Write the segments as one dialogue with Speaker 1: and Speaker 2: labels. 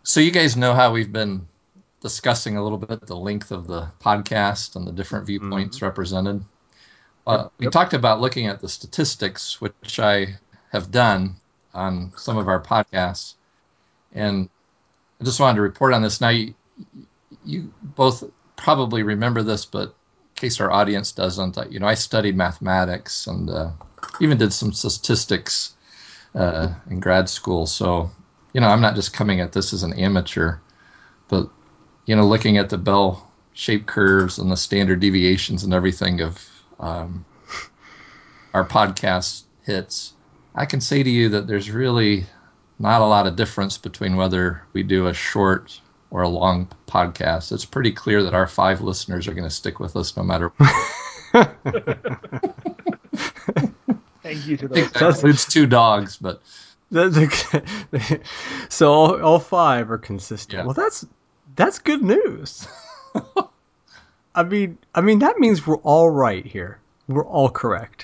Speaker 1: So you guys know how we've been discussing a little bit the length of the podcast and the different
Speaker 2: Hmm.
Speaker 1: viewpoints represented.
Speaker 2: Yep,
Speaker 1: We
Speaker 2: yep.
Speaker 1: talked about looking at the statistics, which I have done on some of our podcasts, and I just wanted to report on this. Now, you both probably remember this, but in case our audience doesn't, I studied mathematics and even did some statistics in grad school. So, I'm not just coming at this as an amateur, but looking at the bell shaped curves and the standard deviations and everything of um, our podcast hits, I can say to you that there's really not a lot of difference between whether we do a short or a long podcast. It's pretty clear that our 5 listeners are going to stick with us no matter.
Speaker 2: Thank you to
Speaker 1: I think
Speaker 2: those
Speaker 1: that
Speaker 2: five.
Speaker 3: That's
Speaker 1: includes 2 dogs, but
Speaker 3: that's okay. So all five are consistent.
Speaker 1: yeah.
Speaker 3: Well, that's good news. I mean that means we're all right here. We're all correct.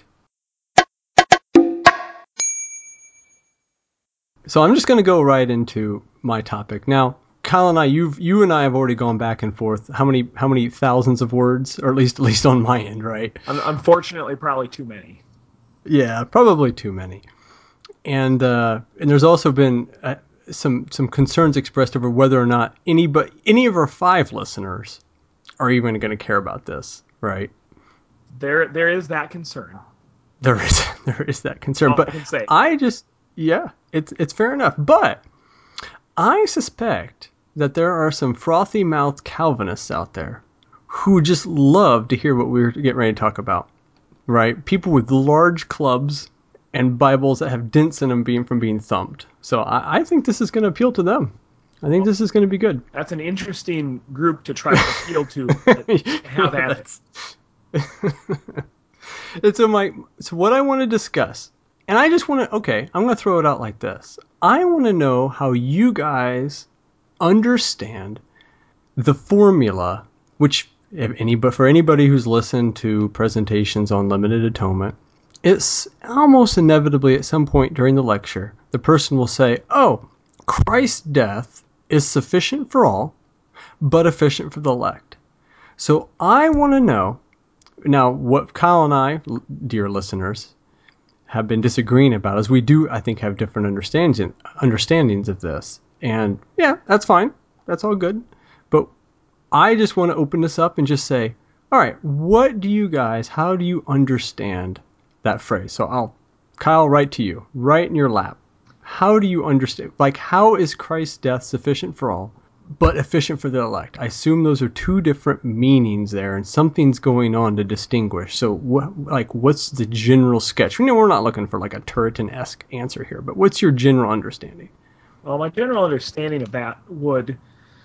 Speaker 3: So I'm just going to go right into my topic now. Kyle and you and I have already gone back and forth. How many thousands of words, or at least on my end, right?
Speaker 2: Unfortunately, probably too many.
Speaker 3: Yeah, probably too many. And there's also been some concerns expressed over whether or not any of our 5 listeners are even going to care about this, right?
Speaker 2: There is that concern.
Speaker 3: There is that
Speaker 2: That's
Speaker 3: concern,
Speaker 2: all I
Speaker 3: but
Speaker 2: can say.
Speaker 3: I just yeah, it's fair enough. But I suspect that there are some frothy mouthed Calvinists out there who just love to hear what we're getting ready to talk about, right? People with large clubs and Bibles that have dents in them from being thumped. So I think this is going to appeal to them. I think
Speaker 2: Well,
Speaker 3: this is going to be good.
Speaker 2: that's an interesting group to try to appeal to. But have at it.
Speaker 3: That's and so what I want to discuss, and I just want to okay, I'm going to throw it out like this. I want to know how you guys understand the formula, which for anybody who's listened to presentations on limited atonement, it's almost inevitably at some point during the lecture, the person will say, "Oh, Christ's death is sufficient for all, but efficient for the elect." So I want to know now what Kyle and I, dear listeners, have been disagreeing about is we do, I think, have different understandings of this. And yeah, that's fine. That's all good. But I just want to open this up and just say, all right, how do you understand that phrase? So Kyle, right to you, right in your lap. How do you understand? Like, how is Christ's death sufficient for all, but efficient for the elect? I assume those are two different meanings there, and something's going on to distinguish. So, what's the general sketch? We're not looking for like a Turretin-esque answer here, but what's your general understanding?
Speaker 2: Well, my general understanding of that would,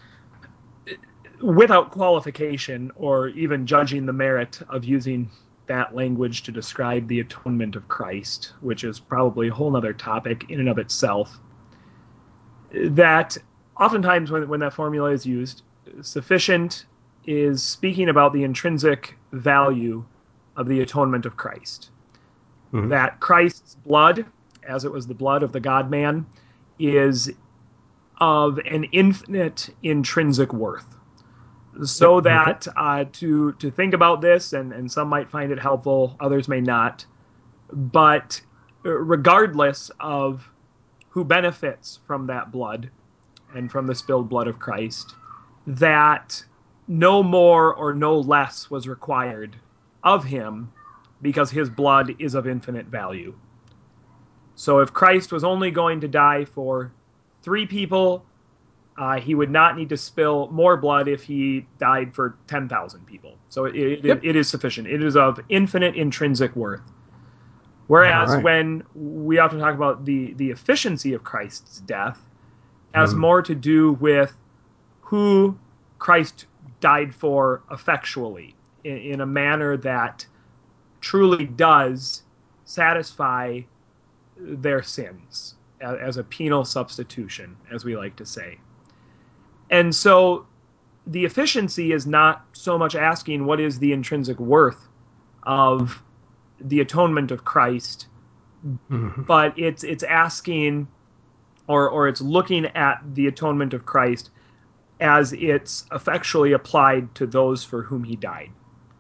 Speaker 2: without qualification or even judging the merit of using that language to describe the atonement of Christ, which is probably a whole other topic in and of itself, that oftentimes when that formula is used, sufficient is speaking about the intrinsic value of the atonement of Christ.
Speaker 3: Mm-hmm.
Speaker 2: That Christ's blood, as it was the blood of the God man, is of an infinite intrinsic worth. So
Speaker 3: Yep. Okay.
Speaker 2: that to think about this, and some might find it helpful, others may not, but regardless of who benefits from that blood and from the spilled blood of Christ, that no more or no less was required of him because his blood is of infinite value. So if Christ was only going to die for 3 people, he would not need to spill more blood if he died for 10,000 people. So
Speaker 3: Yep.
Speaker 2: it is sufficient. It is of infinite intrinsic worth.
Speaker 3: All
Speaker 2: Whereas
Speaker 3: right.
Speaker 2: when we often talk about the efficiency of Christ's death, has
Speaker 3: Mm-hmm.
Speaker 2: more to do with who Christ died for effectually in a manner that truly does satisfy their sins as a penal substitution, as we like to say. And so the efficiency is not so much asking what is the intrinsic worth of the atonement of Christ,
Speaker 3: Mm-hmm.
Speaker 2: but it's asking or it's looking at the atonement of Christ as it's effectually applied to those for whom he died.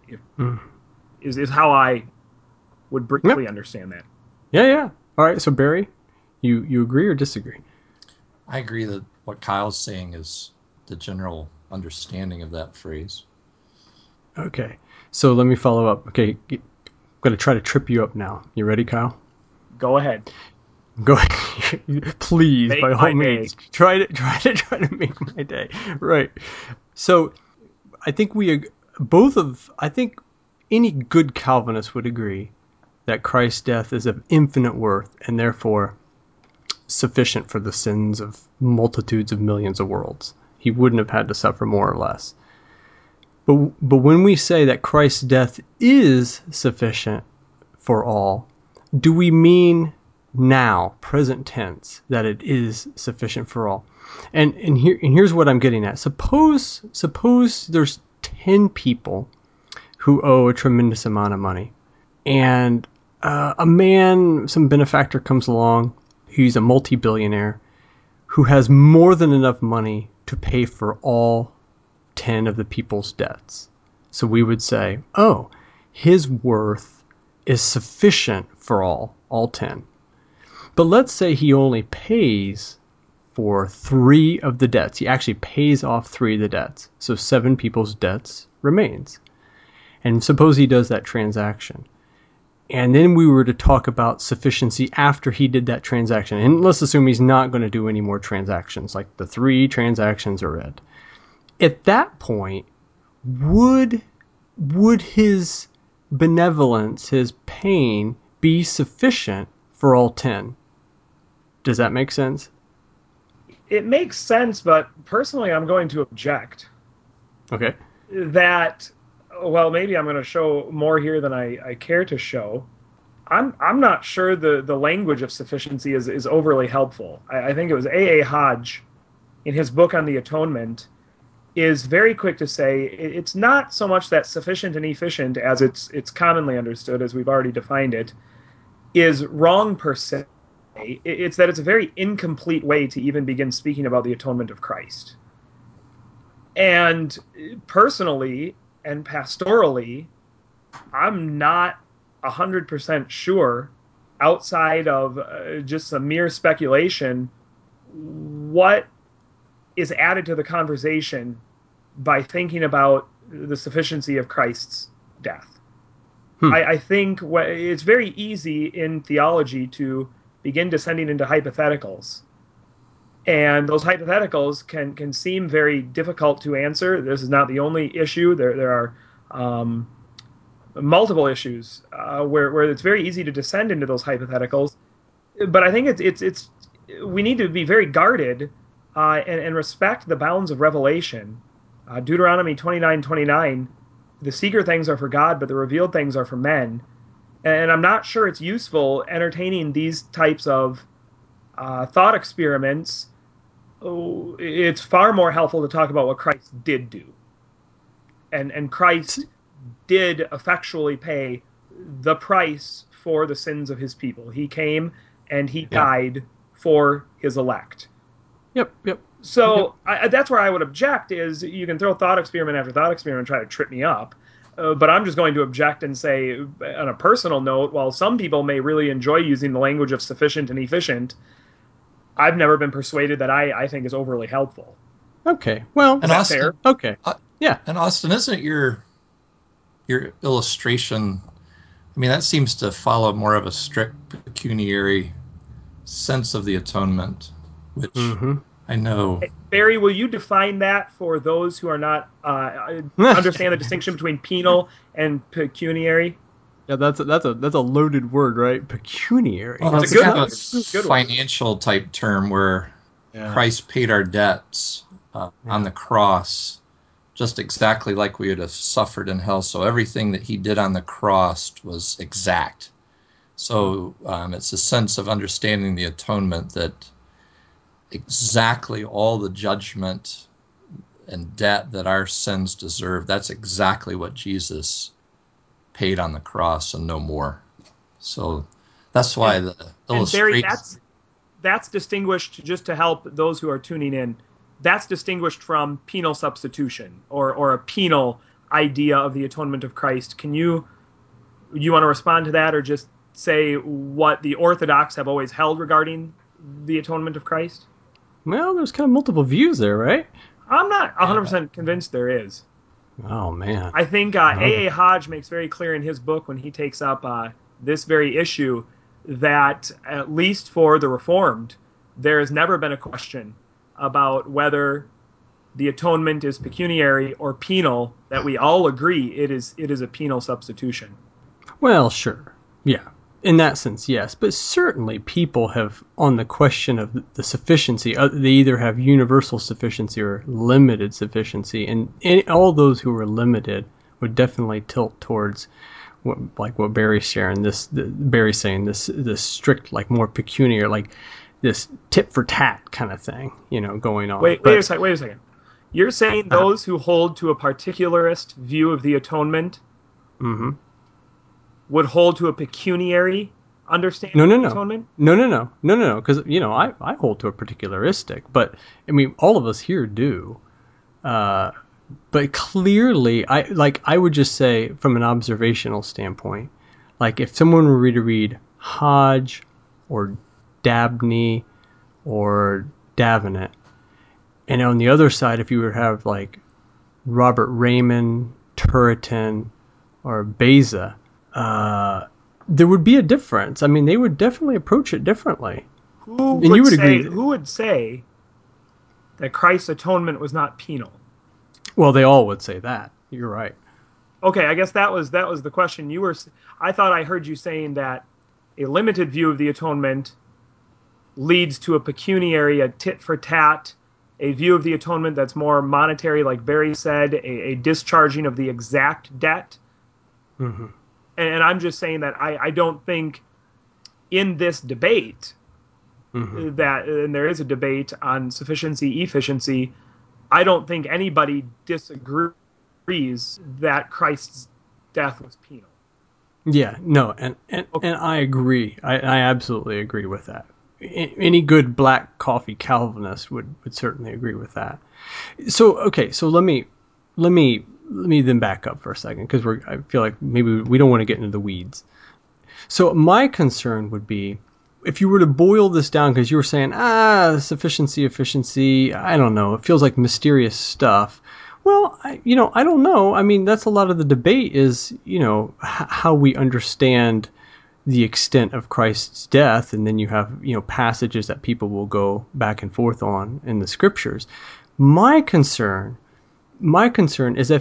Speaker 2: Is how I would briefly understand that.
Speaker 3: Yeah. All right, so Barry, you agree or disagree?
Speaker 1: I agree that what Kyle's saying is the general understanding of that phrase.
Speaker 3: Okay, so let me follow up. Okay, I'm going to try to trip you up now. You ready, Kyle?
Speaker 2: Go ahead.
Speaker 3: Go please,
Speaker 2: Make
Speaker 3: by
Speaker 2: my
Speaker 3: all means, try to make my day. Right. So, I think I think any good Calvinist would agree that Christ's death is of infinite worth and therefore sufficient for the sins of multitudes of millions of worlds. He wouldn't have had to suffer more or less. But when we say that Christ's death is sufficient for all, do we mean now, present tense, that it is sufficient for all? And here's what I'm getting at. Suppose there's 10 people who owe a tremendous amount of money, and some benefactor comes along. He's a multi-billionaire who has more than enough money to pay for all 10 of the people's debts. So we would say, oh, his worth is sufficient for all 10. But let's say he only pays for 3 of the debts. He actually pays off 3 of the debts. So 7 people's debts remains. And suppose he does that transaction. And then we were to talk about sufficiency after he did that transaction. And let's assume he's not going to do any more transactions, like the 3 transactions are it. At that point, would his benevolence, his pain, be sufficient for all 10? Does that make sense?
Speaker 2: It makes sense, but personally I'm going to object.
Speaker 3: Okay.
Speaker 2: That, well, maybe I'm going to show more here than I care to show. I'm not sure the language of sufficiency is overly helpful. I think it was A.A. Hodge, in his book on the atonement, is very quick to say it's not so much that sufficient and efficient, as it's commonly understood, as we've already defined it, is wrong per se. It's that it's a very incomplete way to even begin speaking about the atonement of Christ. And personally and pastorally, I'm not 100% sure, outside of just some mere speculation, what is added to the conversation by thinking about the sufficiency of Christ's death. I think it's very easy in theology to begin descending into hypotheticals. And those hypotheticals can seem very difficult to answer. This is not the only issue. There are multiple issues where it's very easy to descend into those hypotheticals. But I think it's we need to be very guarded and respect the bounds of revelation. Deuteronomy 29:29, the secret things are for God, but the revealed things are for men. And I'm not sure it's useful entertaining these types of thought experiments. It's far more helpful to talk about what Christ did do. And Christ did effectually pay the price for the sins of his people. He came and he died for his elect.
Speaker 3: Yep.
Speaker 2: So that's where I would object, is you can throw thought experiment after thought experiment and try to trip me up. But I'm just going to object and say, on a personal note, while some people may really enjoy using the language of sufficient and efficient, I've never been persuaded that I think is overly helpful.
Speaker 3: Okay. Well,
Speaker 1: And Austin,
Speaker 2: fair?
Speaker 3: Okay. Yeah.
Speaker 1: And Austin, isn't your illustration? I mean, that seems to follow more of a strict pecuniary sense of the atonement, which I know.
Speaker 2: Barry, will you define that for those who are not understand the distinction between penal and pecuniary?
Speaker 3: Yeah, that's a loaded word, right? Pecuniary.
Speaker 1: Well,
Speaker 2: It's
Speaker 1: it's
Speaker 2: a good
Speaker 1: kind
Speaker 2: one.
Speaker 1: of
Speaker 2: It's a
Speaker 1: a
Speaker 2: good one.
Speaker 1: financial type term where Christ paid our debts on the cross, just exactly like we would have suffered in hell. So everything that he did on the cross was exact. So it's a sense of understanding the atonement, that exactly all the judgment and debt that our sins deserve, that's exactly what Jesus paid on the cross and no more. So that's why the illustration.
Speaker 2: Barry, that's distinguished, just to help those who are tuning in, that's distinguished from penal substitution or a penal idea of the atonement of Christ. You want to respond to that, or just say what the Orthodox have always held regarding the atonement of Christ?
Speaker 3: Well, there's kind of multiple views there, right?
Speaker 2: I'm not 100% convinced there is.
Speaker 3: Oh, man.
Speaker 2: I think A.A. Hodge makes very clear in his book when he takes up this very issue that, at least for the Reformed, there has never been a question about whether the atonement is pecuniary or penal, that we all agree it is a penal substitution.
Speaker 3: Well, sure. Yeah. In that sense, yes. But certainly people have, on the question of the sufficiency, they either have universal sufficiency or limited sufficiency. And all those who are limited would definitely tilt towards what Barry's sharing. Barry's saying this strict, like more pecuniary, like this tit for tat kind of thing, going on.
Speaker 2: Wait a second. You're saying those who hold to a particularist view of the atonement would hold to a pecuniary understanding of the atonement?
Speaker 3: No. Because I hold to a particularistic, but I mean all of us here do. But clearly, I would just say from an observational standpoint, like if someone were to read Hodge or Dabney or Davenant, and on the other side, if you were to have like Robert Raymond, Turretin, or Beza, there would be a difference. I mean, they would definitely approach it differently.
Speaker 2: Who would say that Christ's atonement was not penal?
Speaker 3: Well, they all would say that. You're right.
Speaker 2: Okay, I guess that was the question. I thought I heard you saying that a limited view of the atonement leads to a pecuniary, a tit for tat, a view of the atonement that's more monetary, like Barry said, a discharging of the exact debt.
Speaker 3: Mm-hmm.
Speaker 2: And I'm just saying that I don't think in this debate that, and there is a debate on sufficiency, efficiency, I don't think anybody disagrees that Christ's death was penal.
Speaker 3: Yeah, no, and I agree. I absolutely agree with that. Any good black coffee Calvinist would certainly agree with that. So let me then back up for a second, because I feel like maybe we don't want to get into the weeds. So my concern would be, if you were to boil this down, because you were saying, sufficiency, efficiency, I don't know, it feels like mysterious stuff. Well, I don't know. I mean, that's a lot of the debate is, how we understand the extent of Christ's death, and then you have, passages that people will go back and forth on in the scriptures. My concern is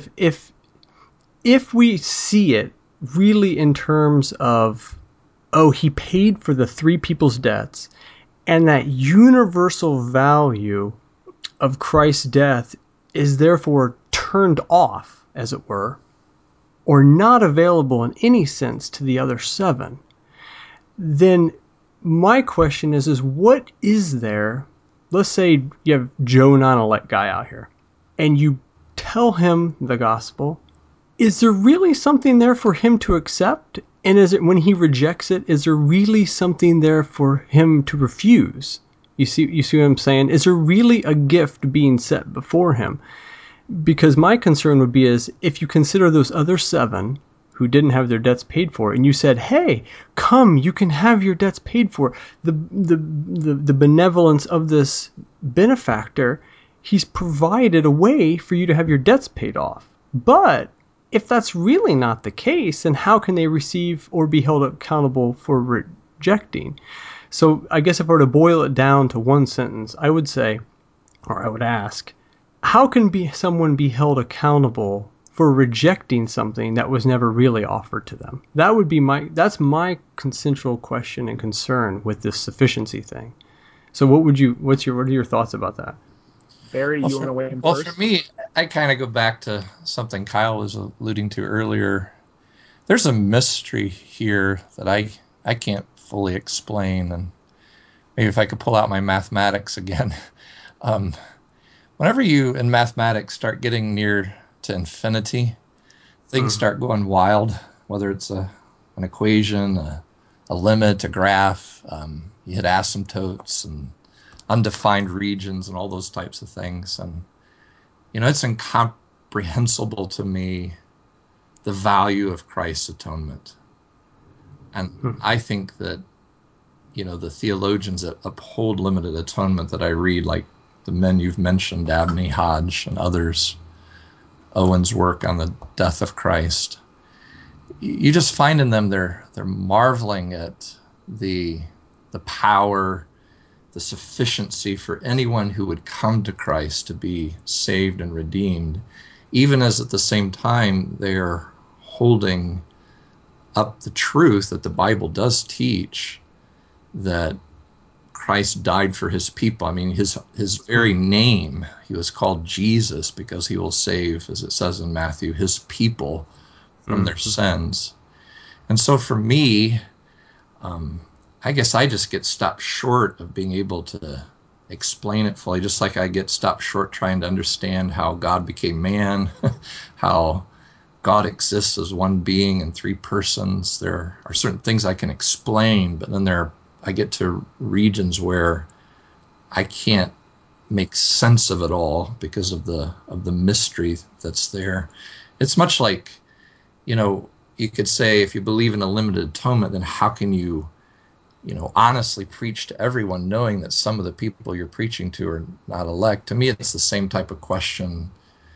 Speaker 3: if we see it really in terms of, he paid for the three people's debts, and that universal value of Christ's death is therefore turned off, as it were, or not available in any sense to the other seven, then my question is what is there? Let's say you have Joe non-elect guy out here, and you tell him the gospel. Is there really something there for him to accept? And is it, when he rejects it, is there really something there for him to refuse? You see what I'm saying? Is there really a gift being set before him? Because my concern would be is if you consider those other seven who didn't have their debts paid for, and you said, hey, come, you can have your debts paid for. The benevolence of this benefactor, he's provided a way for you to have your debts paid off. But if that's really not the case, then how can they receive or be held accountable for rejecting? So I guess if I were to boil it down to one sentence, I would say, or I would ask, how can someone be held accountable for rejecting something that was never really offered to them? That's my central question and concern with this sufficiency thing. So what are your thoughts about that?
Speaker 2: Barry, you want to weigh in
Speaker 1: first?
Speaker 2: first?
Speaker 1: For me, I kind of go back to something Kyle was alluding to earlier. There's a mystery here that I can't fully explain, and maybe if I could pull out my mathematics again. Whenever you in mathematics start getting near to infinity, things start going wild, whether it's an equation, a a limit, a graph. You hit asymptotes and undefined regions and all those types of things. And, it's incomprehensible to me, the value of Christ's atonement. And I think that, the theologians that uphold limited atonement that I read, like the men you've mentioned, Abney Hodge and others, Owen's work on the death of Christ, you just find in them they're marveling at the power, the sufficiency for anyone who would come to Christ to be saved and redeemed, even as at the same time they're holding up the truth that the Bible does teach, that Christ died for his people. I mean, his very name, he was called Jesus because he will save, as it says in Matthew, his people from their sins. And so for me, I guess I just get stopped short of being able to explain it fully, just like I get stopped short trying to understand how God became man, how God exists as one being in three persons. There are certain things I can explain, but then I get to regions where I can't make sense of it all because of the mystery that's there. It's much like, you could say, if you believe in a limited atonement, then how can you, honestly preach to everyone knowing that some of the people you're preaching to are not elect? To me, it's the same type of question.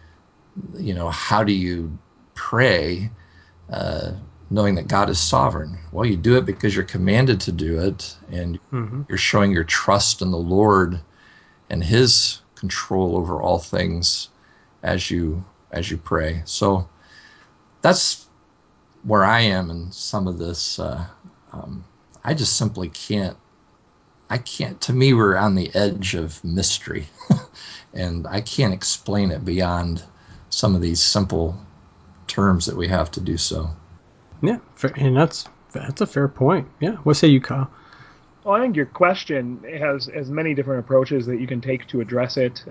Speaker 1: How do you pray knowing that God is sovereign? Well, you do it because you're commanded to do it, and you're showing your trust in the Lord and his control over all things as you pray. So that's where I am in some of this. I just simply can't. To me, we're on the edge of mystery, and I can't explain it beyond some of these simple terms that we have to do so.
Speaker 3: Yeah, and that's a fair point. Yeah, what say you, Kyle?
Speaker 2: Well, I think your question has many different approaches that you can take to address it.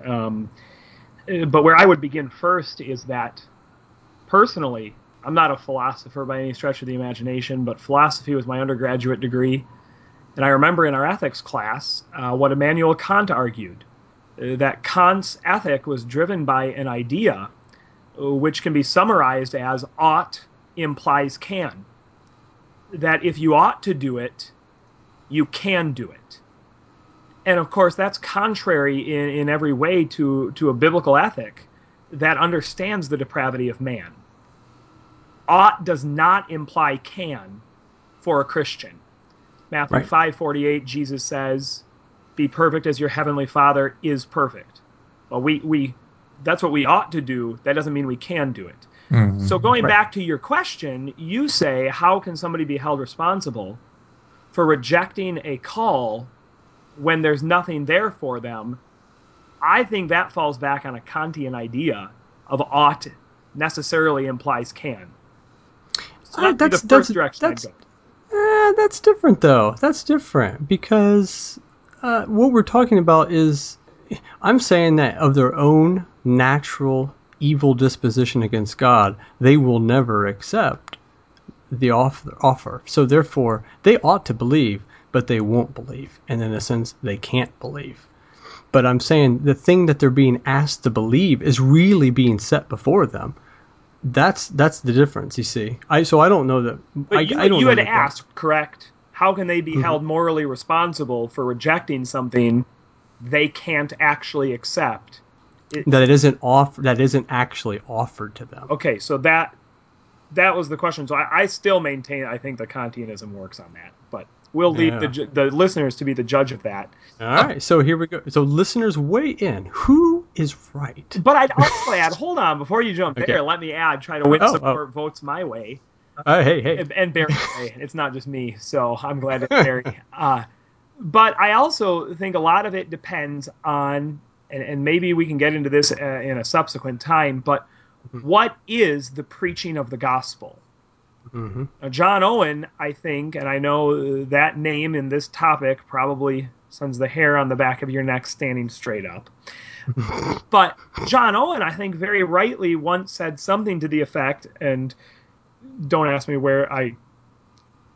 Speaker 2: But where I would begin first is that, personally, I'm not a philosopher by any stretch of the imagination, but philosophy was my undergraduate degree. And I remember in our ethics class what Immanuel Kant argued, that Kant's ethic was driven by an idea which can be summarized as ought implies can. That if you ought to do it, you can do it. And of course, that's contrary in every way to a biblical ethic that understands the depravity of man. Ought does not imply can for a Christian. Matthew 5:48, Jesus says, "Be perfect as your heavenly Father is perfect." Well, that's what we ought to do. That doesn't mean we can do it. Mm-hmm. So going back to your question, you say, how can somebody be held responsible for rejecting a call when there's nothing there for them? I think that falls back on a Kantian idea of ought necessarily implies can. So that's the first direction I'd go.
Speaker 3: That's different, though. That's different because what we're talking about is, I'm saying that of their own natural evil disposition against God, they will never accept the offer. So therefore, they ought to believe, but they won't believe. And in a sense, they can't believe. But I'm saying the thing that they're being asked to believe is really being set before them. That's the difference, you see. So I don't know that.
Speaker 2: But you had asked, correct? How can they be held morally responsible for rejecting something they can't actually accept?
Speaker 3: That isn't actually offered to them.
Speaker 2: Okay, so that was the question. So I still maintain I think the Kantianism works on that, but we'll leave the listeners to be the judge of that.
Speaker 3: All right, so here we go. So listeners, weigh in. Who is right?
Speaker 2: But I'd also add, hold on, before you jump there, let me add, try to win some more votes my way.
Speaker 3: Hey.
Speaker 2: And Barry's way. It's not just me, so I'm glad it's Barry. But I also think a lot of it depends on, and maybe we can get into this in a subsequent time, but what is the preaching of the gospel? Mm-hmm. Now, John Owen, I think, and I know that name in this topic probably sends the hair on the back of your neck standing straight up. But John Owen, I think, very rightly once said something to the effect, and don't ask me where I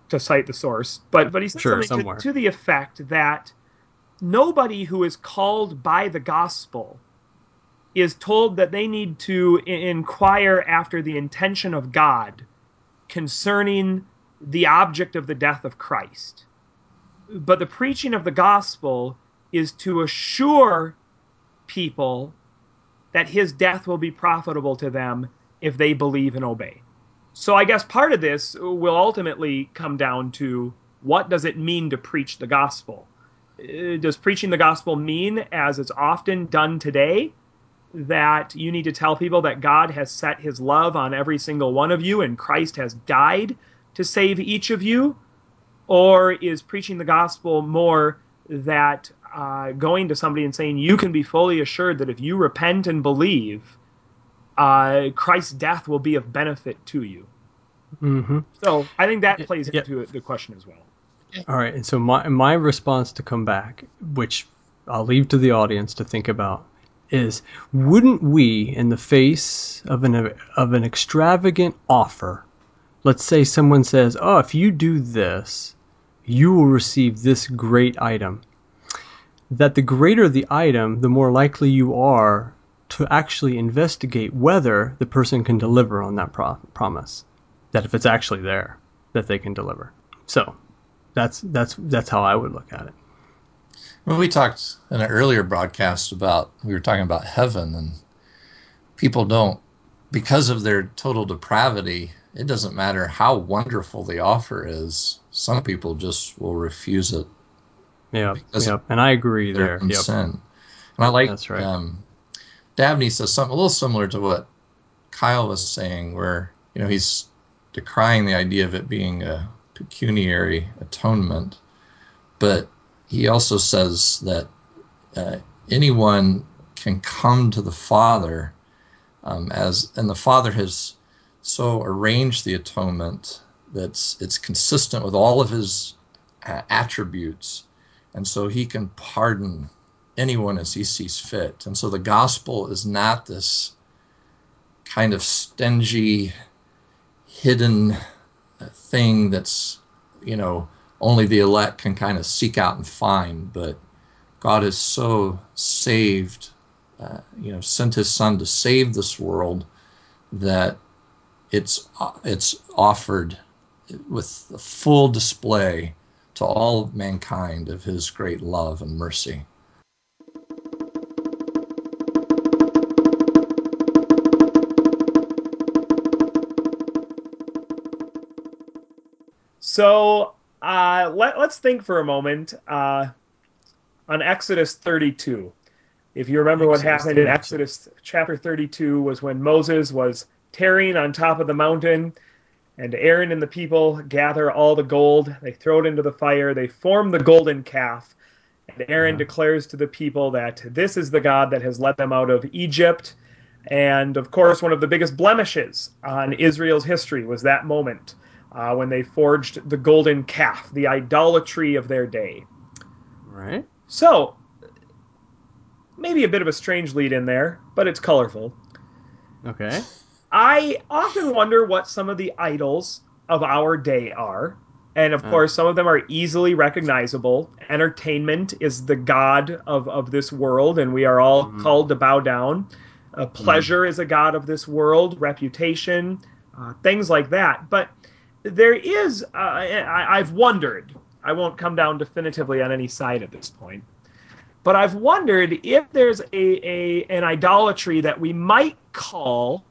Speaker 2: to cite the source, but he said
Speaker 3: Sure,
Speaker 2: something
Speaker 3: somewhere.
Speaker 2: to the effect that nobody who is called by the gospel is told that they need to inquire after the intention of God concerning the object of the death of Christ. But the preaching of the gospel is to assure people that his death will be profitable to them if they believe and obey. So I guess part of this will ultimately come down to, what does it mean to preach the gospel? Does preaching the gospel mean, as it's often done today, that you need to tell people that God has set his love on every single one of you and Christ has died to save each of you? Or is preaching the gospel more that going to somebody and saying, you can be fully assured that if you repent and believe, Christ's death will be of benefit to you?
Speaker 3: Mm-hmm.
Speaker 2: So I think that plays
Speaker 3: Yep.
Speaker 2: into the question as well.
Speaker 3: All right, and so my response to come back, which I'll leave to the audience to think about, is, wouldn't we, in the face of an extravagant offer, let's say someone says, "Oh, if you do this, you will receive this great item," that the greater the item, the more likely you are to actually investigate whether the person can deliver on that promise. That if it's actually there, that they can deliver. So that's how I would look at it.
Speaker 1: Well, we talked in an earlier broadcast we were talking about heaven, and people don't, because of their total depravity, it doesn't matter how wonderful the offer is. Some people just will refuse it.
Speaker 3: Yep. And I agree there.
Speaker 1: Yep. Sin. And I like,
Speaker 3: that's right.
Speaker 1: Dabney says something a little similar to what Kyle was saying, where, he's decrying the idea of it being a pecuniary atonement, but he also says that anyone can come to the Father, and the Father has so arranged the atonement that it's consistent with all of his attributes, and so he can pardon anyone as he sees fit. And so the gospel is not this kind of stingy, hidden thing that's, only the elect can kind of seek out and find, but God has so saved, sent his son to save this world, that it's offered with a full display to all mankind of his great love and mercy.
Speaker 2: So let's think for a moment on Exodus 32. If you remember what happened in Exodus chapter 32 was when Moses was tarrying on top of the mountain, and Aaron and the people gather all the gold. They throw it into the fire. They form the golden calf. And Aaron declares to the people that this is the God that has led them out of Egypt. And of course, one of the biggest blemishes on Israel's history was that moment when they forged the golden calf, the idolatry of their day.
Speaker 3: Right.
Speaker 2: So, maybe a bit of a strange lead in there, but it's colorful.
Speaker 3: Okay.
Speaker 2: I often wonder what some of the idols of our day are. And of course, some of them are easily recognizable. Entertainment is the god of this world, and we are all called to bow down. Pleasure is a god of this world, reputation, things like that. But there is, I've wondered, I won't come down definitively on any side at this point, but I've wondered if there's an idolatry that we might call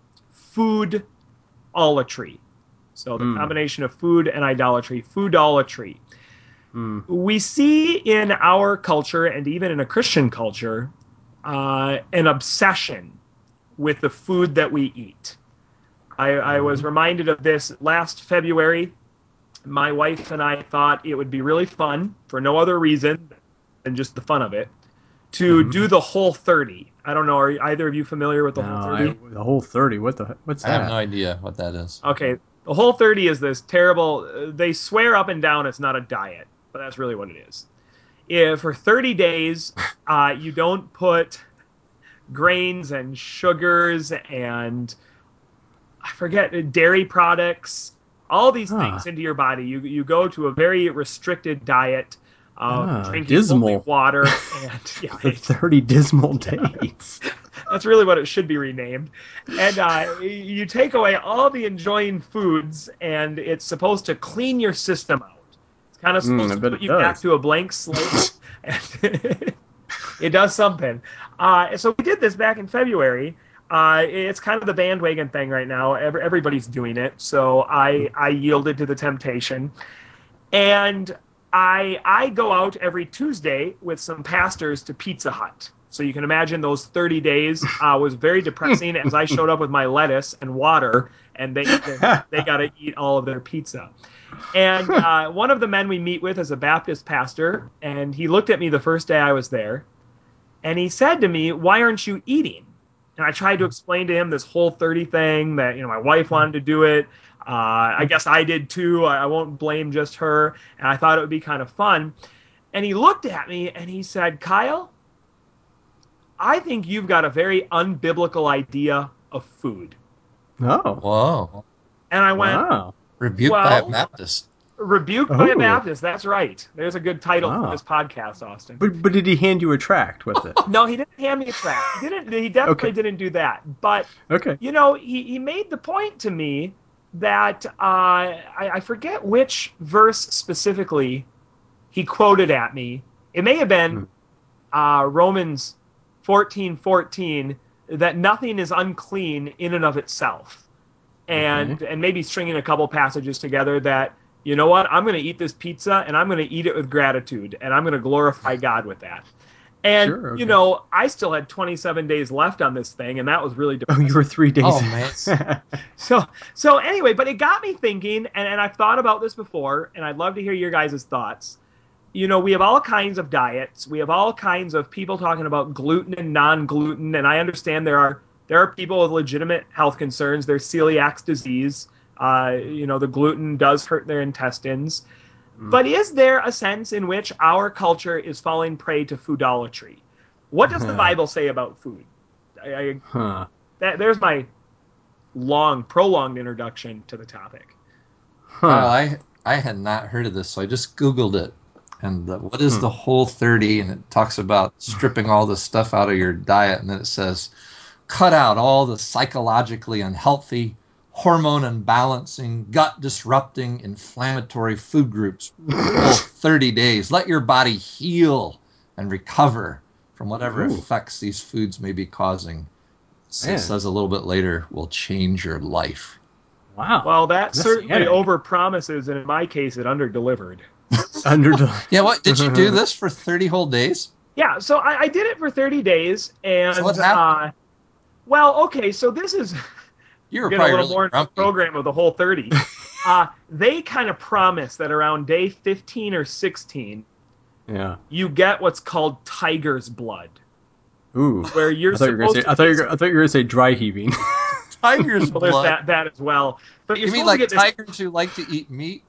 Speaker 2: food-olatry. So the combination of food and idolatry, foodolatry. We see in our culture, and even in a Christian culture, an obsession with the food that we eat. I was reminded of this last February. My wife and I thought it would be really fun, for no other reason than just the fun of it, to do the Whole30. I don't know, are either of you familiar with the Whole30?
Speaker 3: The Whole30, what's that?
Speaker 1: I have no idea what that is.
Speaker 2: Okay, the Whole30 is this terrible, they swear up and down it's not a diet, but that's really what it is. If for 30 days, you don't put grains and sugars and, I forget, dairy products, all these things into your body. You go to a very restricted diet, drinking
Speaker 3: dismal.
Speaker 2: only water, and yeah,
Speaker 3: The 30 dismal days.
Speaker 2: that's really what it should be renamed. And you take away all the enjoying foods, and it's supposed to clean your system out. It's kind of supposed to put you back to a blank slate. And it does something. So we did this back in February. It's kind of the bandwagon thing right now. Everybody's doing it. So I yielded to the temptation. And I go out every Tuesday with some pastors to Pizza Hut. So you can imagine those 30 days was very depressing as I showed up with my lettuce and water, and they got to eat all of their pizza. And one of the men we meet with is a Baptist pastor, and he looked at me the first day I was there, and he said to me, "Why aren't you eating?" And I tried to explain to him this whole 30 thing that, my wife wanted to do it. I guess I did too. I won't blame just her. And I thought it would be kind of fun. And he looked at me and he said, "Kyle, I think you've got a very unbiblical idea of food."
Speaker 3: Oh.
Speaker 1: Whoa.
Speaker 2: And I went,
Speaker 3: Wow.
Speaker 1: Rebuked by a Baptist.
Speaker 2: Rebuked by a Baptist. That's right. There's a good title for this podcast, Austin.
Speaker 3: But did he hand you a tract with it?
Speaker 2: No, he didn't hand me a tract. He definitely didn't do that. But, he made the point to me that I forget which verse specifically he quoted at me. It may have been Romans 14:14, that nothing is unclean in and of itself. And maybe stringing a couple passages together that, you know what, I'm going to eat this pizza and I'm going to eat it with gratitude and I'm going to glorify God with that. And, I still had 27 days left on this thing, and that was really depressing.
Speaker 3: Oh, you were 3 days.
Speaker 1: Oh, man.
Speaker 2: So anyway, but it got me thinking, and I've thought about this before, and I'd love to hear your guys' thoughts. We have all kinds of diets. We have all kinds of people talking about gluten and non-gluten, and I understand there are people with legitimate health concerns. There's celiac disease. The gluten does hurt their intestines. But is there a sense in which our culture is falling prey to foodolatry? What does the Bible say about food? There's my prolonged introduction to the topic.
Speaker 1: Well, I had not heard of this, so I just Googled it. And what is the Whole30? And it talks about stripping all the stuff out of your diet. And then it says, cut out all the psychologically unhealthy, hormone unbalancing, gut disrupting, inflammatory food groups for the whole 30 days. Let your body heal and recover from whatever effects these foods may be causing. It says a little bit later, will change your life.
Speaker 3: Wow.
Speaker 2: Well, that certainly overpromises, and in my case, it underdelivered.
Speaker 1: Yeah, what? Did you do this for 30 whole days?
Speaker 2: Yeah, so I did it for 30 days, and
Speaker 1: so what happened?
Speaker 2: So this is
Speaker 1: you were
Speaker 2: get
Speaker 1: probably
Speaker 2: a little
Speaker 1: really
Speaker 2: more into the
Speaker 1: grumpy.
Speaker 2: program of the whole 30. They kind of promise that around day 15 or 16, you get what's called tiger's blood.
Speaker 3: Ooh,
Speaker 2: where you're
Speaker 3: I thought you were going to say dry heaving.
Speaker 1: Tiger's blood.
Speaker 2: There's that as well. But
Speaker 1: you mean like tigers who like to eat meat?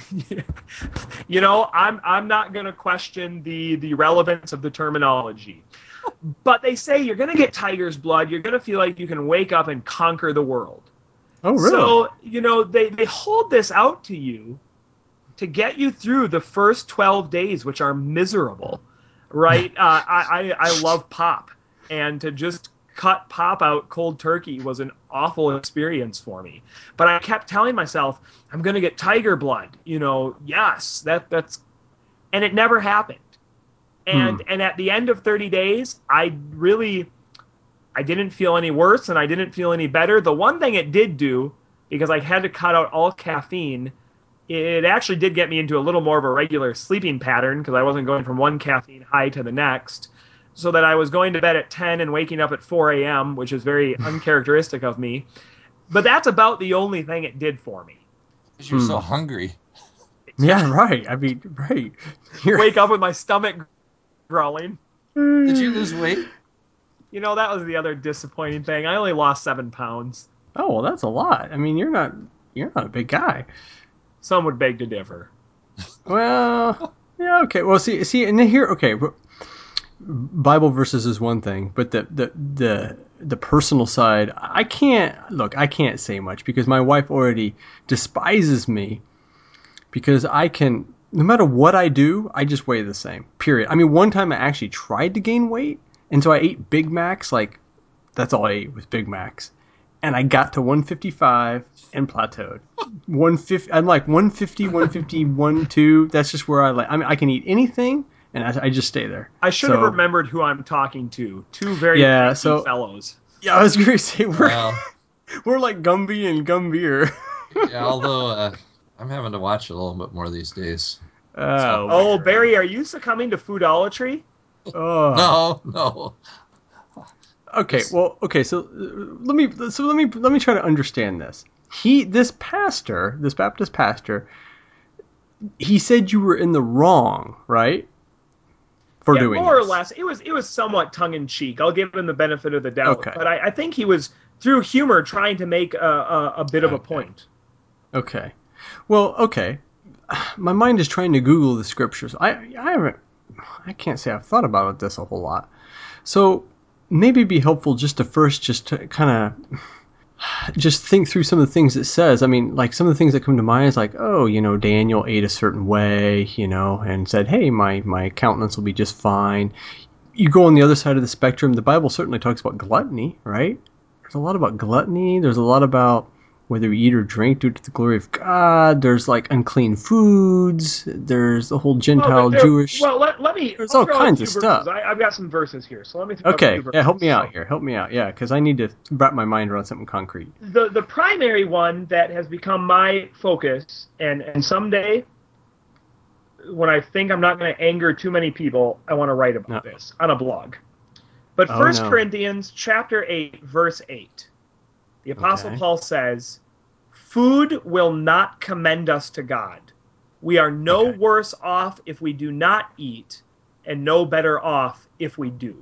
Speaker 2: I'm not going to question the relevance of the terminology. But they say you're going to get tiger's blood. You're going to feel like you can wake up and conquer the world.
Speaker 3: Oh, really?
Speaker 2: So, they hold this out to you to get you through the first 12 days, which are miserable, right? I love pop. And to just cut pop out cold turkey was an awful experience for me. But I kept telling myself, I'm going to get tiger blood. Yes, that's... And it never happened. And at the end of 30 days, I didn't feel any worse and I didn't feel any better. The one thing it did do, because I had to cut out all caffeine, it actually did get me into a little more of a regular sleeping pattern because I wasn't going from one caffeine high to the next, so that I was going to bed at 10 and waking up at 4 a.m., which is very uncharacteristic of me. But that's about the only thing it did for me.
Speaker 1: Because you're so hungry.
Speaker 3: Yeah, right. I mean, right.
Speaker 2: Wake up with my stomach growling.
Speaker 1: Did you lose weight?
Speaker 2: That was the other disappointing thing. I only lost 7 pounds.
Speaker 3: Oh, well, that's a lot. I mean, you're not a big guy.
Speaker 2: Some would beg to differ.
Speaker 3: Well, yeah, okay. Well, see, and then here, okay, Bible verses is one thing, but the the personal side, I can't say much because my wife already despises me because no matter what I do, I just weigh the same, period. I mean, one time I actually tried to gain weight, and so I ate Big Macs, like, that's all I ate was Big Macs. And I got to 155 and plateaued. 150, I'm like 150, 150, 1, 2. That's just where I can eat anything, and I just stay there.
Speaker 2: I should have remembered who I'm talking to. Two very crazy fellows.
Speaker 3: Yeah, I was going to say,
Speaker 1: Well,
Speaker 3: we're like Gumby and Gumbeer.
Speaker 1: yeah, although I'm having to watch it a little bit more these days.
Speaker 2: Oh, Barry, are you succumbing to foodolatry?
Speaker 1: No.
Speaker 3: Okay, well, okay, so let me try to understand this. This Baptist pastor, he said you were in the wrong, right? For doing
Speaker 2: more
Speaker 3: this.
Speaker 2: or less. It was somewhat tongue in cheek. I'll give him the benefit of the doubt,
Speaker 3: Okay.
Speaker 2: but I think he was through humor trying to make a bit of a point.
Speaker 3: Okay. Well, okay. My mind is trying to Google the scriptures. I can't say I've thought about this a whole lot. So maybe it'd be helpful just to kind of just think through some of the things it says. I mean, like some of the things that come to mind is like, oh, Daniel ate a certain way, and said, hey, my countenance will be just fine. You go on the other side of the spectrum, the Bible certainly talks about gluttony, right? There's a lot about gluttony. There's a lot about whether we eat or drink due to the glory of God. There's like unclean foods. There's the whole Gentile Jewish.
Speaker 2: Well, let me.
Speaker 3: There's all kinds of
Speaker 2: verses.
Speaker 3: stuff.
Speaker 2: I've got some verses here, so let me. Throw
Speaker 3: Okay,
Speaker 2: a few verses.
Speaker 3: yeah, help me out here. Help me out, yeah, because I need to wrap my mind around something concrete.
Speaker 2: The primary one that has become my focus, and someday, when I think I'm not going to anger too many people, I want to write about this on a blog. But 1 Corinthians chapter 8, verse 8. The Apostle Paul says, food will not commend us to God. We are no worse off if we do not eat, and no better off if we do.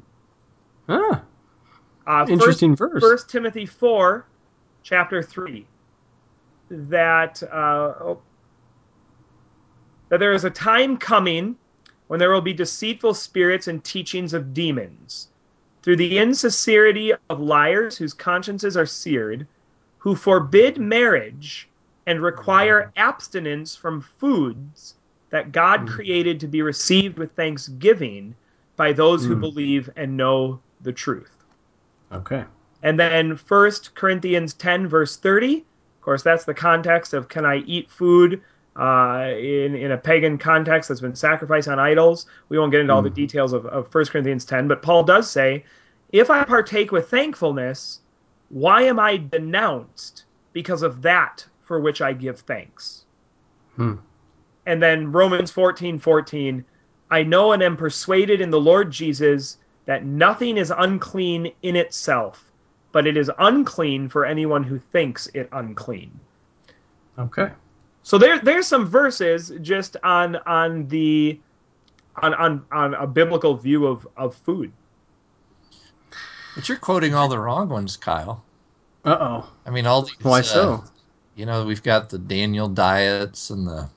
Speaker 3: Interesting verse.
Speaker 2: 1 Timothy 4, chapter 3. That there is a time coming when there will be deceitful spirits and teachings of demons, through the insincerity of liars whose consciences are seared, who forbid marriage and require abstinence from foods that God created to be received with thanksgiving by those who believe and know the truth.
Speaker 3: Okay.
Speaker 2: And then 1 Corinthians 10, verse 30. Of course, that's the context of can I eat food in a pagan context that's been sacrificed on idols. We won't get into all the details of 1 Corinthians 10, but Paul does say, if I partake with thankfulness, why am I denounced because of that for which I give thanks? And then Romans 14:14, I know and am persuaded in the Lord Jesus that nothing is unclean in itself, but it is unclean for anyone who thinks it unclean.
Speaker 3: Okay.
Speaker 2: So there's some verses just on a biblical view of food.
Speaker 1: But you're quoting all the wrong ones, Kyle.
Speaker 3: Uh-oh.
Speaker 1: I mean, all these.
Speaker 3: Why so?
Speaker 1: We've got the Daniel diets and the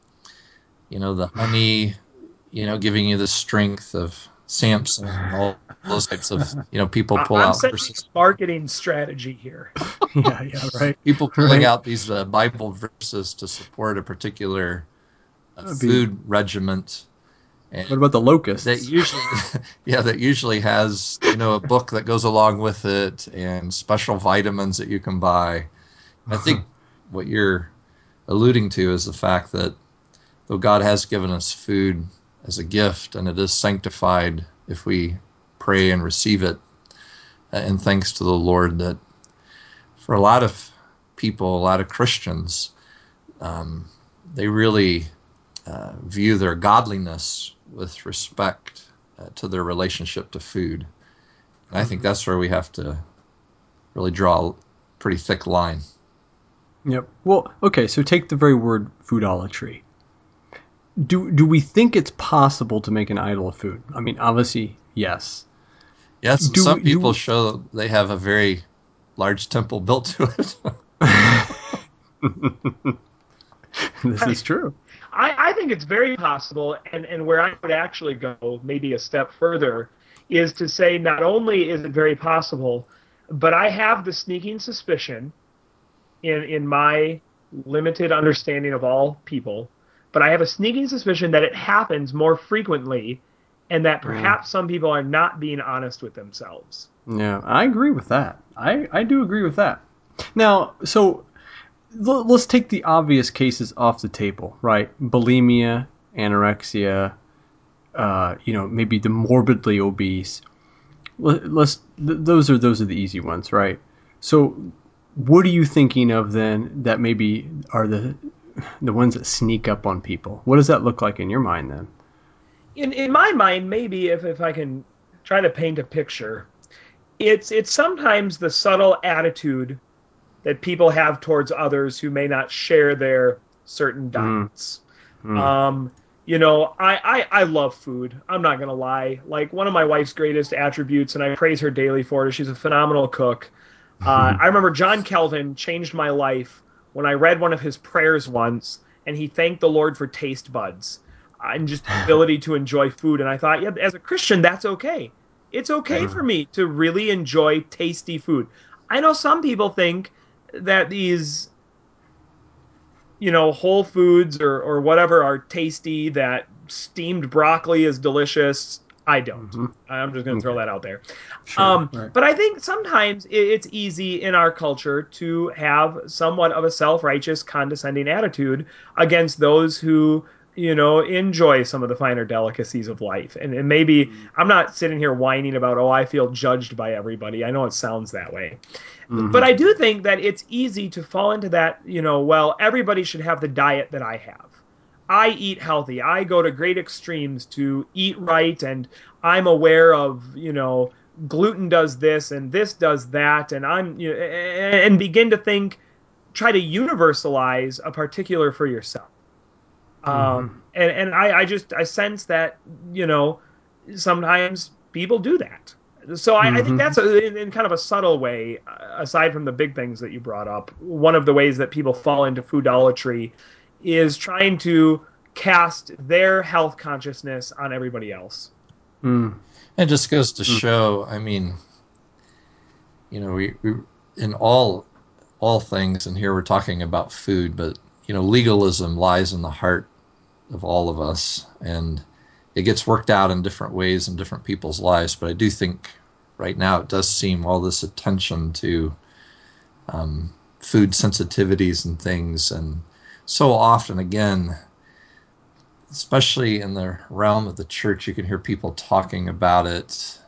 Speaker 1: honey, giving you the strength of Samson and all those types of, people pull out verses.
Speaker 2: Marketing strategy here.
Speaker 3: yeah, right.
Speaker 1: People pulling out these Bible verses to support a particular food regiment. And
Speaker 3: what about the locusts?
Speaker 1: That usually has, a book that goes along with it and special vitamins that you can buy. I think what you're alluding to is the fact that though God has given us food as a gift and it is sanctified if we pray and receive it, and thanks to the Lord, that for a lot of people, a lot of Christians, they really view their godliness with respect to their relationship to food. And I think that's where we have to really draw a pretty thick line.
Speaker 3: Yep. Well, okay, so take the very word foodolatry. Do we think it's possible to make an idol of food? I mean, obviously, yes.
Speaker 1: Yes, some people show they have a very large temple built to it.
Speaker 3: This is true.
Speaker 2: I think it's very possible, and where I would actually go maybe a step further is to say not only is it very possible, But I have the sneaking suspicion in my limited understanding of all people, but I have a sneaking suspicion that it happens more frequently and that perhaps some people are not being honest with themselves.
Speaker 3: Yeah, I agree with that. I do agree with that. Now, so let's take the obvious cases off the table, right? Bulimia, anorexia, maybe the morbidly obese. Those are the easy ones, right? So, what are you thinking of then that maybe are the ones that sneak up on people? What does that look like in your mind then?
Speaker 2: In my mind, maybe if I can try to paint a picture, it's sometimes the subtle attitude that people have towards others who may not share their certain diets.
Speaker 3: Mm.
Speaker 2: I love food. I'm not gonna lie. Like, one of my wife's greatest attributes, and I praise her daily for it, is she's a phenomenal cook. I remember John Calvin changed my life when I read one of his prayers once, and he thanked the Lord for taste buds and just the ability to enjoy food. And I thought, yeah, as a Christian, that's okay. It's okay for me to really enjoy tasty food. I know some people think that these, Whole Foods or whatever are tasty, that steamed broccoli is delicious. I don't. I'm just going to throw
Speaker 3: Okay.
Speaker 2: that out there.
Speaker 3: Sure. Right.
Speaker 2: But I think sometimes it's easy in our culture to have somewhat of a self-righteous, condescending attitude against those who, enjoy some of the finer delicacies of life. And maybe I'm not sitting here whining about, oh, I feel judged by everybody. I know it sounds that way. But I do think that it's easy to fall into that, well, everybody should have the diet that I have. I eat healthy. I go to great extremes to eat right, and I'm aware of, gluten does this and this does that, and and begin to think, try to universalize a particular for yourself. And I sense that, sometimes people do that. So I think that's in kind of a subtle way, aside from the big things that you brought up. One of the ways that people fall into foodolatry is trying to cast their health consciousness on everybody else.
Speaker 1: It just goes to show, I mean, we in all things, and here we're talking about food, but legalism lies in the heart of all of us, and it gets worked out in different ways in different people's lives. But I do think right now it does seem all this attention to food sensitivities and things, and so often, again, especially in the realm of the church, you can hear people talking about it,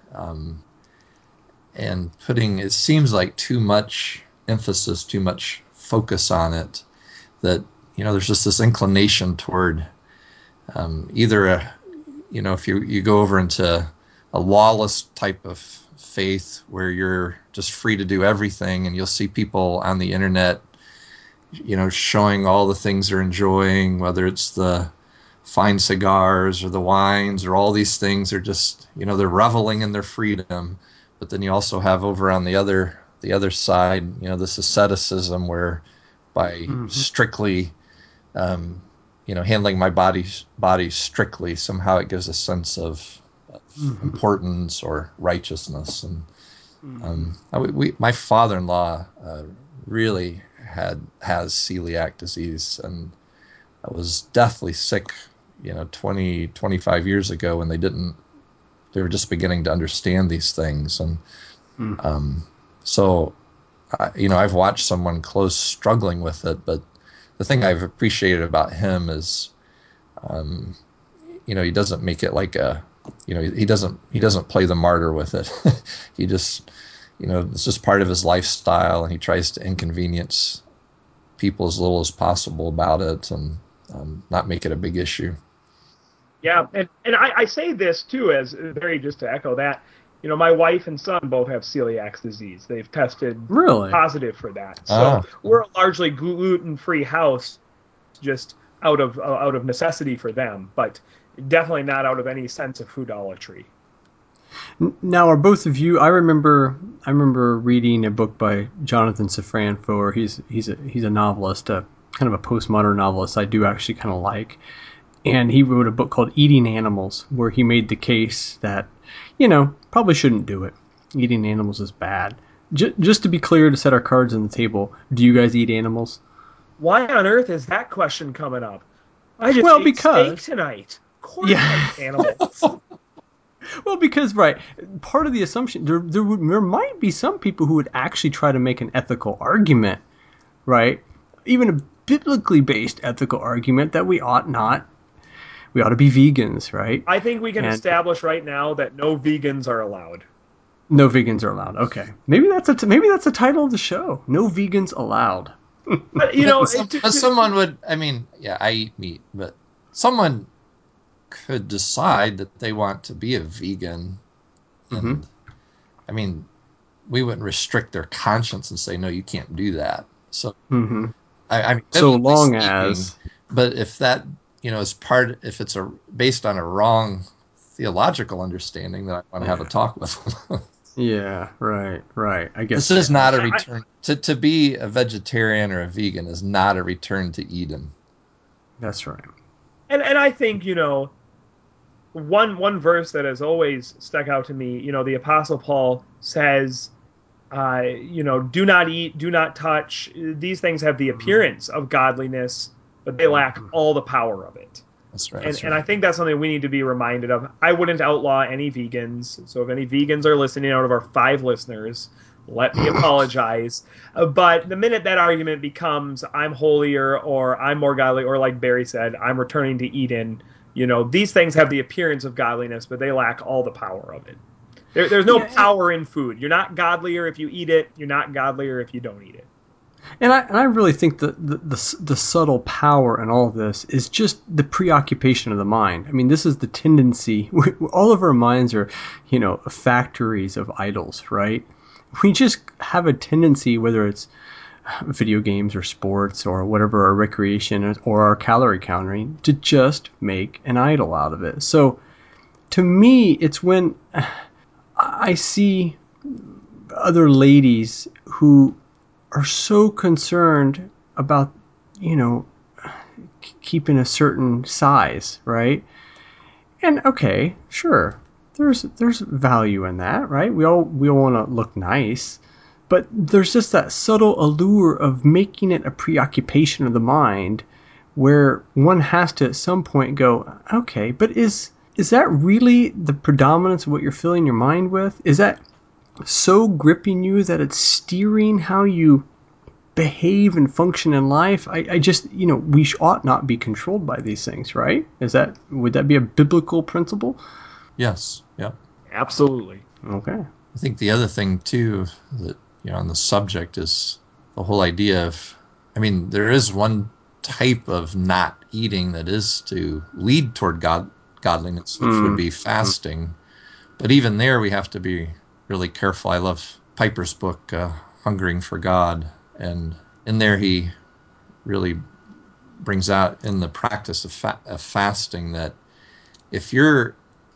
Speaker 1: and putting, it seems like, too much emphasis, too much focus on it, that there's just this inclination toward either if you go over into a lawless type of faith where you're just free to do everything, and you'll see people on the internet showing all the things they're enjoying, whether it's the fine cigars or the wines or all these things. They're just they're reveling in their freedom. But then you also have over on the other side, this asceticism where by strictly handling my body strictly, somehow it gives a sense of importance or righteousness. And my father-in-law really has celiac disease, and I was deathly sick 25 years ago when they were just beginning to understand these things. And so I've watched someone close struggling with it, but the thing I've appreciated about him is he doesn't make it like he doesn't play the martyr with it. He just it's just part of his lifestyle, and he tries to inconvenience people as little as possible about it, and not make it a big issue.
Speaker 2: Yeah, and I say this too, as very just to echo that. My wife and son both have celiac disease. They've tested
Speaker 3: Really?
Speaker 2: positive for that. So
Speaker 1: Ah.
Speaker 2: we're a largely gluten-free house, just out of necessity for them, but definitely not out of any sense of foodolatry.
Speaker 3: Now, are both of you? I remember reading a book by Jonathan Safran Foer. He's a novelist, kind of a postmodern novelist. I do actually kind of like, and he wrote a book called Eating Animals, where he made the case that probably shouldn't do it. Eating animals is bad. just to be clear, to set our cards on the table, do you guys eat animals?
Speaker 2: Why on earth is that question coming up? I just ate steak tonight. Of course I eat animals.
Speaker 3: Well, because, right, part of the assumption, there might be some people who would actually try to make an ethical argument, right? Even a biblically based ethical argument that we ought to be vegans, right?
Speaker 2: I think we can establish right now that no vegans are allowed.
Speaker 3: No vegans are allowed. Okay. Maybe that's the title of the show. No vegans allowed.
Speaker 2: But, you know,
Speaker 1: someone would, I eat meat, but someone could decide that they want to be a vegan. And we wouldn't restrict their conscience and say, no, you can't do that. So,
Speaker 3: so long as,
Speaker 1: but if that, if it's based on a wrong theological understanding, that I want to have a talk with them.
Speaker 3: Yeah, right. I guess
Speaker 1: this is not a return to be a vegetarian or a vegan is not a return to Eden.
Speaker 3: That's right.
Speaker 2: And I think, one verse that has always stuck out to me, the Apostle Paul says, do not eat, do not touch. These things have the appearance of godliness, but they lack all the power of it.
Speaker 1: That's right.
Speaker 2: And I think that's something we need to be reminded of. I wouldn't outlaw any vegans. So if any vegans are listening out of our 5 listeners, let me apologize. But the minute that argument becomes I'm holier or I'm more godly, or like Barry said, I'm returning to Eden, these things have the appearance of godliness, but they lack all the power of it. There's no power in food. You're not godlier if you eat it. You're not godlier if you don't eat it.
Speaker 3: And I really think that the subtle power in all of this is just the preoccupation of the mind. I mean, this is the tendency. All of our minds are, factories of idols, right? We just have a tendency, whether it's video games or sports or whatever our recreation is, or our calorie counting, to just make an idol out of it. So to me, it's when I see other ladies who are so concerned about, keeping a certain size, right? And okay, sure, there's value in that, right? We all want to look nice, but there's just that subtle allure of making it a preoccupation of the mind, where one has to at some point go, okay, but is that really the predominance of what you're filling your mind with? Is that so gripping you that it's steering how you behave and function in life? I just, we ought not be controlled by these things, right? Would that be a biblical principle?
Speaker 1: Yes. Yep.
Speaker 2: Absolutely.
Speaker 3: Okay.
Speaker 1: I think the other thing too that, on the subject is the whole idea of, there is one type of not eating that is to lead toward godliness, which would be fasting. But even there, we have to be really careful. I love Piper's book, Hungering for God. And in there, he really brings out in the practice of fasting that if you're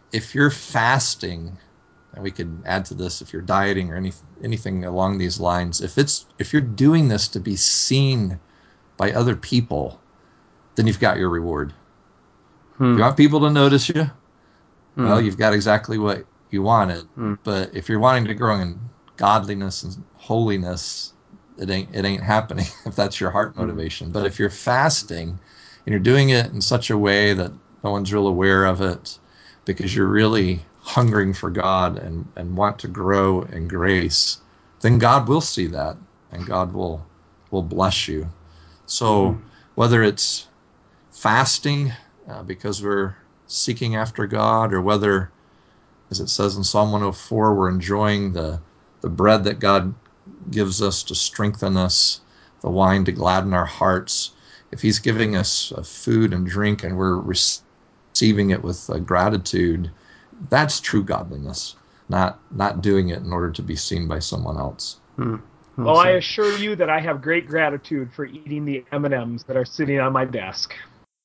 Speaker 1: fasting, and we could add to this if you're dieting or anything along these lines, if you're doing this to be seen by other people, then you've got your reward. If you want people to notice you, well, you've got exactly what you wanted. But if you're wanting to grow in godliness and holiness, it ain't happening if that's your heart motivation. But if you're fasting and you're doing it in such a way that no one's real aware of it, because you're really hungering for God and want to grow in grace, then God will see that and God will bless you. So whether it's fasting because we're seeking after God, or whether, as it says in Psalm 104, we're enjoying the bread that God gives us to strengthen us, the wine to gladden our hearts. If he's giving us food and drink and we're receiving it with gratitude, that's true godliness, not doing it in order to be seen by someone else.
Speaker 2: Well, I assure you that I have great gratitude for eating the M&Ms that are sitting on my desk.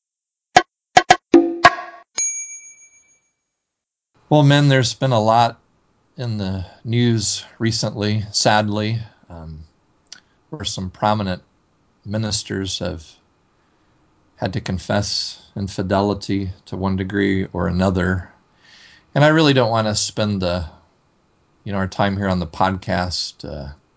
Speaker 1: Well, men, there's been a lot in the news recently, sadly, where some prominent ministers have had to confess infidelity to one degree or another. And I really don't want to spend our time here on the podcast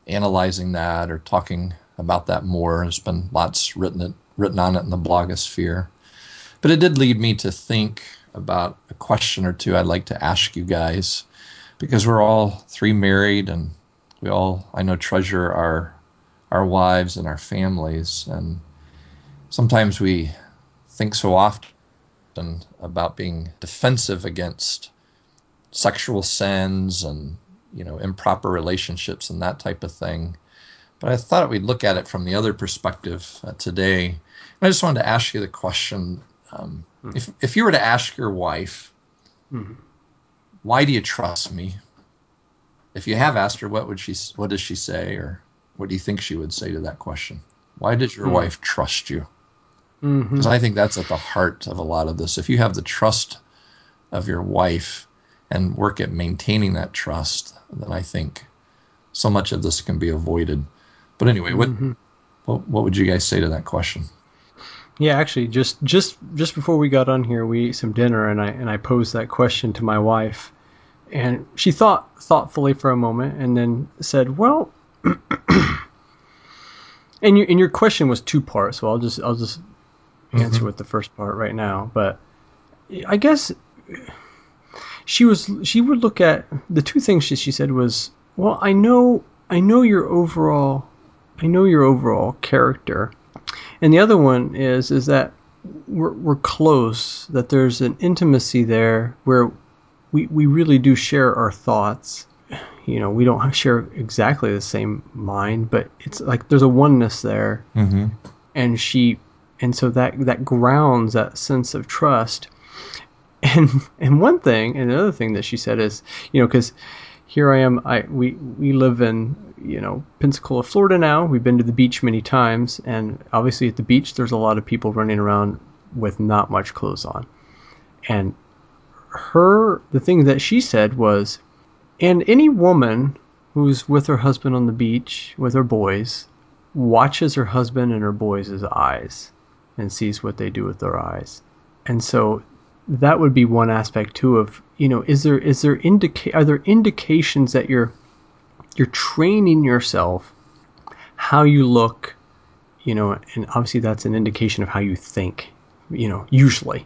Speaker 1: analyzing that or talking about that more. There's been lots written on it in the blogosphere. But it did lead me to think about a question or two I'd like to ask you guys, because we're all three married, and we all, I know, treasure our wives and our families. And sometimes we think so often about being defensive against sexual sins and, improper relationships and that type of thing. But I thought we'd look at it from the other perspective today. And I just wanted to ask you the question, if you were to ask your wife, why do you trust me? If you have asked her, what does she say, or what do you think she would say to that question? Why does your wife trust you? Because I think that's at the heart of a lot of this. If you have the trust of your wife and work at maintaining that trust, then I think so much of this can be avoided. But anyway, what would you guys say to that question?
Speaker 3: Yeah, actually, just before we got on here, we ate some dinner, and I posed that question to my wife, and she thought thoughtfully for a moment, and then said, "Well," and your question was two parts, so I'll just answer with the first part right now. But I guess she would look at the two things she said was, "Well, I know your overall character." And the other one is that we're close, that there's an intimacy there where we really do share our thoughts. We don't share exactly the same mind, but it's like there's a oneness there. And so that grounds that sense of trust. And another thing that she said is, because here I am, we live in, Pensacola, Florida now. We've been to the beach many times, and obviously at the beach there's a lot of people running around with not much clothes on. And the thing that she said was, and any woman who's with her husband on the beach with her boys watches her husband and her boys' eyes and sees what they do with their eyes. And so that would be one aspect too of, are there indications that you're training yourself how you look, and obviously that's an indication of how you think, usually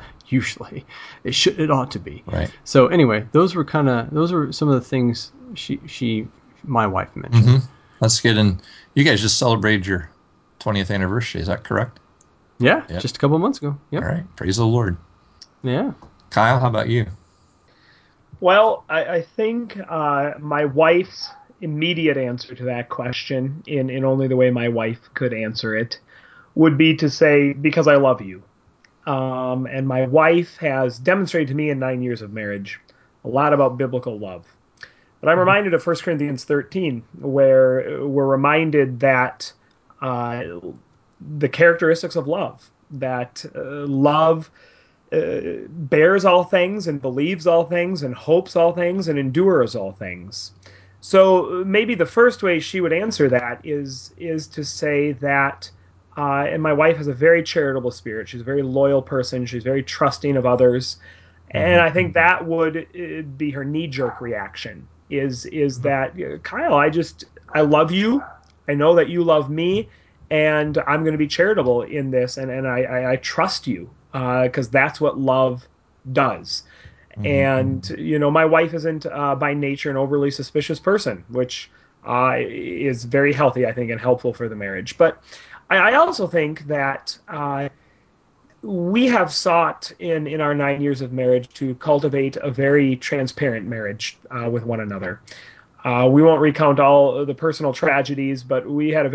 Speaker 3: it ought to be.
Speaker 1: Right.
Speaker 3: So anyway, those were some of the things my wife mentioned.
Speaker 1: That's good. And you guys just celebrated your 20th anniversary. Is that correct?
Speaker 3: Yeah. Yep. Just a couple of months ago. Yep.
Speaker 1: All right. Praise the Lord.
Speaker 3: Yeah.
Speaker 1: Kyle, how about you?
Speaker 2: Well, I think my wife's immediate answer to that question, in only the way my wife could answer it, would be to say, because I love you. And my wife has demonstrated to me in 9 years of marriage a lot about biblical love. But I'm reminded of 1 Corinthians 13, where we're reminded that the characteristics of love, that love bears all things and believes all things and hopes all things and endures all things. So maybe the first way she would answer that is to say that, and my wife has a very charitable spirit. She's a very loyal person. She's very trusting of others. And I think that would be her knee-jerk reaction, is that, Kyle, I love you. I know that you love me, and I'm going to be charitable in this, and I trust you, because that's what love does. And, my wife isn't by nature an overly suspicious person, which is very healthy, I think, and helpful for the marriage. But I also think that we have sought in our 9 years of marriage to cultivate a very transparent marriage with one another. We won't recount all the personal tragedies, but we had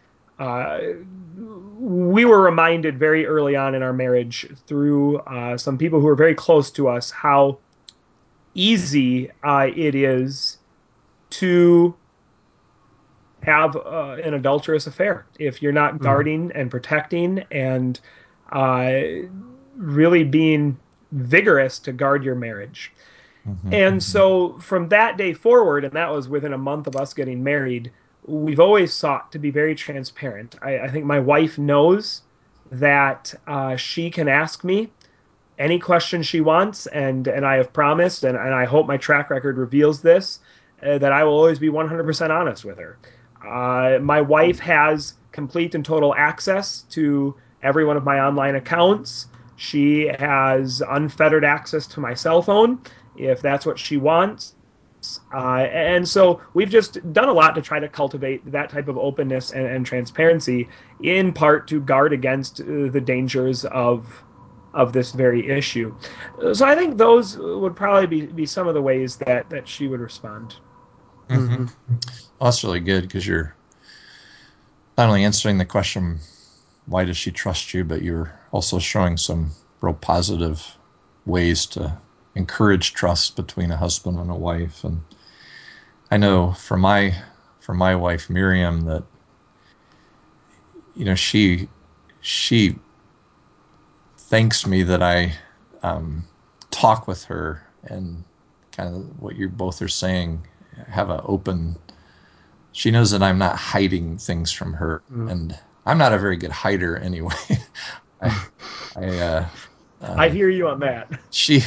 Speaker 2: we were reminded very early on in our marriage through some people who were very close to us how easy it is to have an adulterous affair if you're not guarding and protecting and really being vigorous to guard your marriage. And so from that day forward, and that was within a month of us getting married, we've always sought to be very transparent. I think my wife knows that she can ask me any question she wants, and I have promised, and I hope my track record reveals this, that I will always be 100% honest with her. My wife has complete and total access to every one of my online accounts. She has unfettered access to my cell phone if that's what she wants. And so we've just done a lot to try to cultivate that type of openness and transparency, in part to guard against the dangers of this very issue. So I think those would probably be some of the ways that she would respond.
Speaker 1: Mm-hmm. Well, that's really good, because you're not only answering the question, why does she trust you, but you're also showing some real positive ways to encourage trust between a husband and a wife. And I know for my wife Miriam that, she thanks me that I talk with her, and kind of what you both are saying, have an open. She knows that I'm not hiding things from her, and I'm not a very good hider anyway.
Speaker 2: I hear you on that.
Speaker 1: She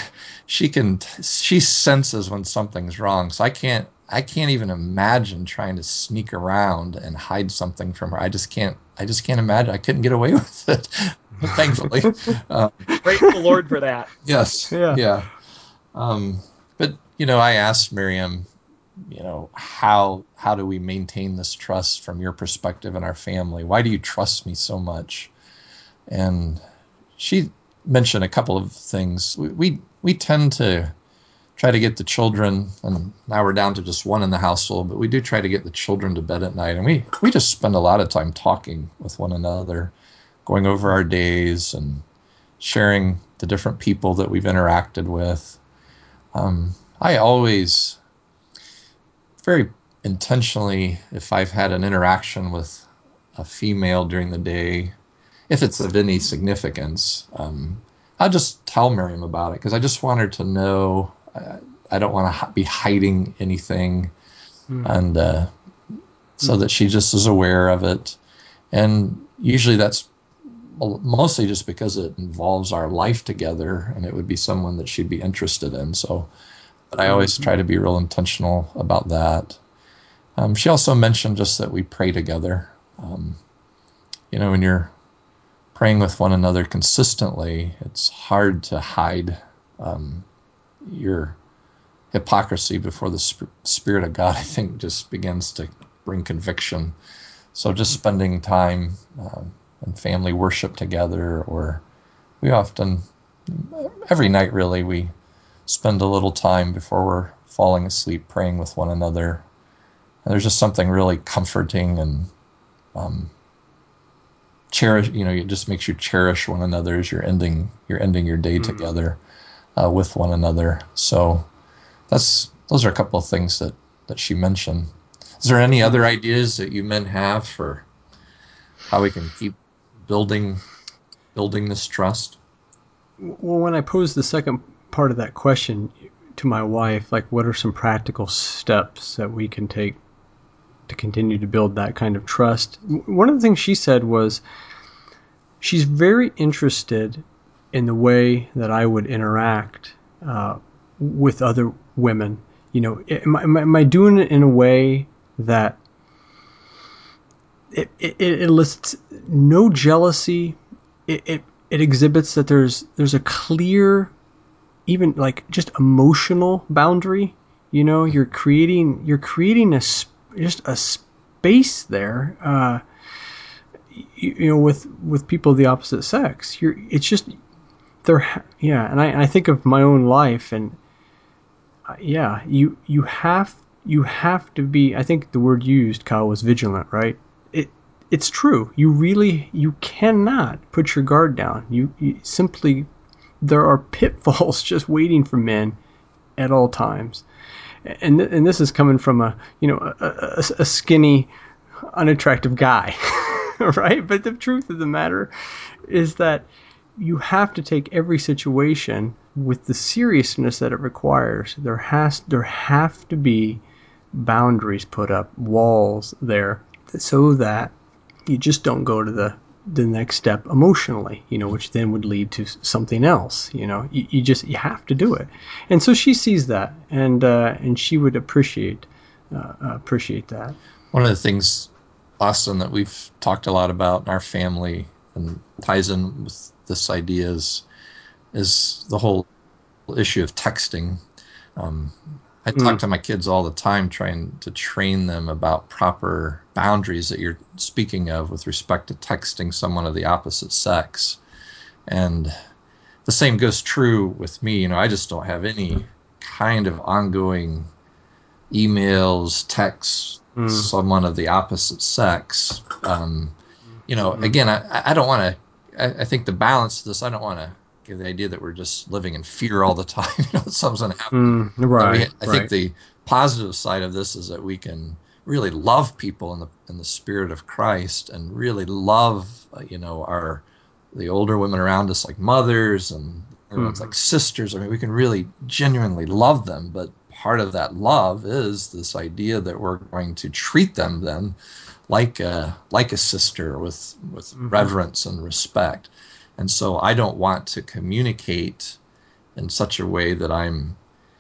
Speaker 1: senses when something's wrong, so I can't even imagine trying to sneak around and hide something from her. I just can't imagine. I couldn't get away with it, thankfully.
Speaker 2: Praise the Lord for that.
Speaker 1: Yes. Yeah. But I asked Miriam, how do we maintain this trust from your perspective in our family? Why do you trust me so much? And she mentioned a couple of things. We tend to try to get the children, and now we're down to just one in the household, but we do try to get the children to bed at night, and we just spend a lot of time talking with one another, going over our days and sharing the different people that we've interacted with. I always, very intentionally, if I've had an interaction with a female during the day, if it's of any significance, I'll just tell Miriam about it, because I just want her to know. I don't want to be hiding anything, and so that she just is aware of it. And usually that's mostly just because it involves our life together, and it would be someone that she'd be interested in. So, but I always try to be real intentional about that. She also mentioned just that we pray together. When you're praying with one another consistently, it's hard to hide your hypocrisy before the Spirit of God, I think, just begins to bring conviction. So just spending time in family worship together, or we often, every night really, we spend a little time before we're falling asleep praying with one another. And there's just something really comforting and cherish. It just makes you cherish one another as you're ending your day together with one another. So those are a couple of things that she mentioned. Is there any other ideas that you men have for how we can keep building this trust?
Speaker 3: Well, when I posed the second part of that question to my wife, like, what are some practical steps that we can take to continue to build that kind of trust? One of the things she said was she's very interested in the way that I would interact with other women. Am I doing it in a way that it elicits no jealousy? It exhibits that there's a clear, even like just emotional boundary. You're creating just a space there. With people of the opposite sex, it's just there. Yeah, and I think of my own life, and you have to be. I think the word used, Kyle, was vigilant, right? It's true. You cannot put your guard down. You simply, there are pitfalls just waiting for men at all times, and this is coming from a skinny, unattractive guy, right? But the truth of the matter is that you have to take every situation with the seriousness that it requires. There have to be boundaries put up, walls there, so that you just don't go to the next step emotionally, which then would lead to something else. You have to do it. And so she sees that, and she would appreciate appreciate that.
Speaker 1: One of the things, Austin, that we've talked a lot about in our family and ties in with this idea is the whole issue of texting. I talk to my kids all the time, trying to train them about proper boundaries that you're speaking of with respect to texting someone of the opposite sex. And the same goes true with me. I just don't have any kind of ongoing emails, texts, someone of the opposite sex. Again, I don't want to, I think the balance to this, I don't want to give the idea that we're just living in fear all the time. Something's going to happen. I think the positive side of this is that we can really love people in the spirit of Christ, and really love, the older women around us like mothers, and everyone's like sisters. I mean, we can really genuinely love them, but part of that love is this idea that we're going to treat them then like a sister with reverence and respect. And so I don't want to communicate in such a way that I'm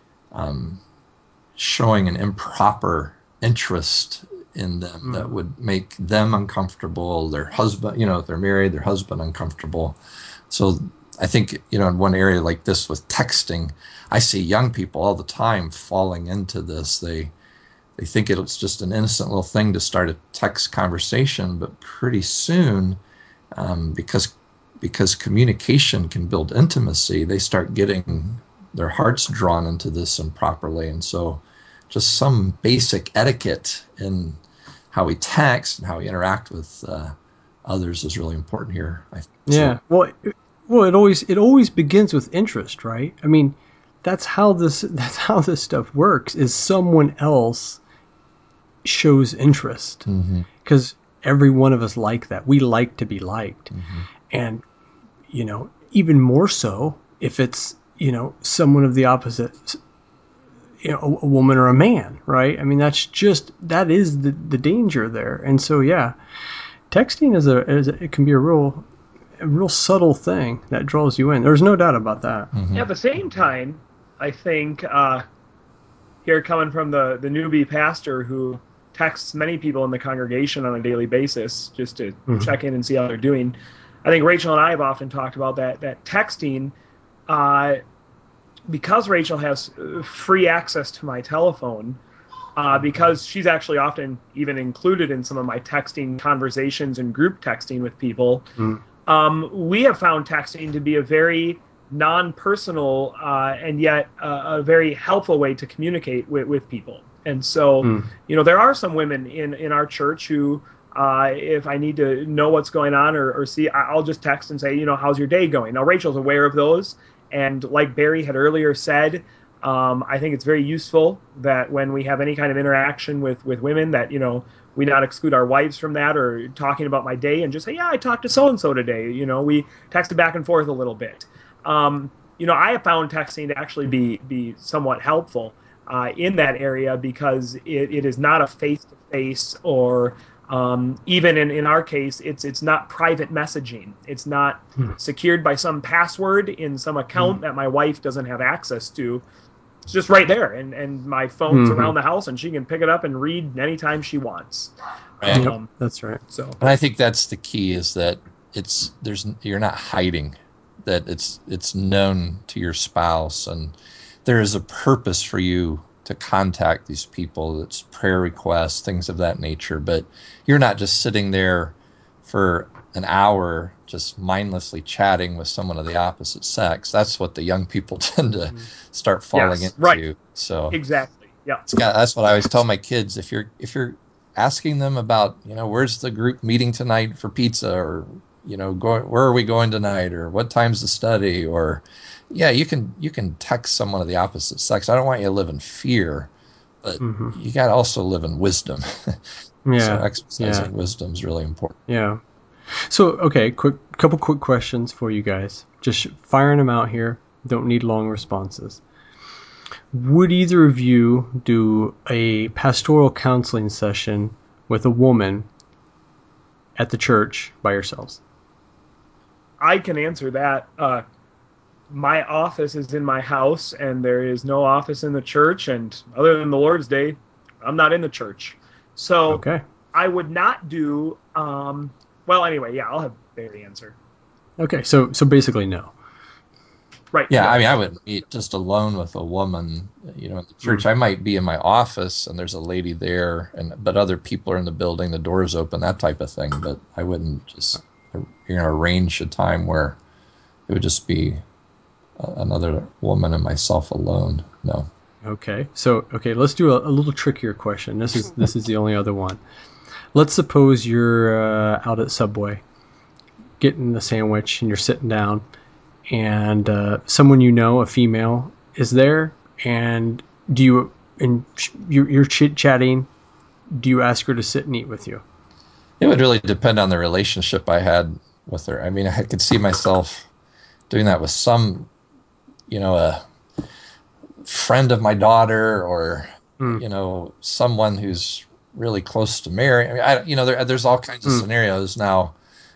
Speaker 1: showing an improper interest in them that would make them uncomfortable, their husband, if they're married, their husband uncomfortable. So I think, in one area like this with texting, I see young people all the time falling into this. They think it's just an innocent little thing to start a text conversation, but pretty soon, because communication can build intimacy, they start getting their hearts drawn into this improperly. And so just some basic etiquette in how we text and how we interact with others is really important here.
Speaker 3: Yeah. Well, it always begins with interest, right? I mean, that's how this stuff works, is someone else shows interest. Because every one of us like that. We like to be liked. And, even more so if it's, someone of the opposite, a woman or a man, right? I mean, that is the danger there. And so, yeah, texting it can be a real subtle thing that draws you in. There's no doubt about that.
Speaker 2: At the same time, I think, here coming from the newbie pastor who texts many people in the congregation on a daily basis just to check in and see how they're doing, I think Rachel and I have often talked about that texting, because Rachel has free access to my telephone, because she's actually often even included in some of my texting conversations and group texting with people. We have found texting to be a very non-personal and yet a very helpful way to communicate with people. And so, there are some women in our church who, if I need to know what's going on or see, I'll just text and say, how's your day going? Now, Rachel's aware of those. And like Barry had earlier said, I think it's very useful that when we have any kind of interaction with women that, we not exclude our wives from that, or talking about my day and just say, yeah, I talked to so-and-so today. We texted back and forth a little bit. I have found texting to actually be somewhat helpful in that area, because it is not a face-to-face, or even in our case, it's not private messaging. It's not secured by some password in some account that my wife doesn't have access to. It's just right there, and my phone's around the house, and she can pick it up and read anytime she wants.
Speaker 3: Yep, that's right.
Speaker 1: So, and I think that's the key, is that you're not hiding, that it's known to your spouse, and there is a purpose for you to contact these people. It's prayer requests, things of that nature, but you're not just sitting there for an hour just mindlessly chatting with someone of the opposite sex. That's what the young people tend to start falling into.
Speaker 2: Right.
Speaker 1: So
Speaker 2: exactly. Yeah.
Speaker 1: That's what I always tell my kids. If you're asking them about, where's the group meeting tonight for pizza, or where are we going tonight, or what time's the study, or you can text someone of the opposite sex. I don't want you to live in fear, but you got to also live in wisdom. So exercising wisdom is really important.
Speaker 3: Yeah. So, okay, couple quick questions for you guys. Just firing them out here. Don't need long responses. Would either of you do a pastoral counseling session with a woman at the church by yourselves?
Speaker 2: I can answer that. My office is in my house, and there is no office in the church. And other than the Lord's Day, I'm not in the church. So
Speaker 3: Okay.
Speaker 2: I would not do. Well, anyway, yeah, I'll have Barry answer.
Speaker 3: Okay. So basically, no.
Speaker 2: Right.
Speaker 1: Yeah,
Speaker 2: No.
Speaker 1: I mean, I wouldn't be just alone with a woman, in the church. I might be in my office and there's a lady there, but other people are in the building, the door's open, that type of thing. But I wouldn't just, arrange a time where it would just be another woman and myself alone. No.
Speaker 3: Okay. So let's do a little trickier question. This is the only other one. Let's suppose you're out at Subway getting the sandwich and you're sitting down, and someone you know, a female, is there, and you're chit chatting. Do you ask her to sit and eat with you?
Speaker 1: It would really depend on the relationship I had with her. I mean, I could see myself doing that with some, a friend of my daughter, or someone who's really close to Mary. I mean, there's all kinds of scenarios now.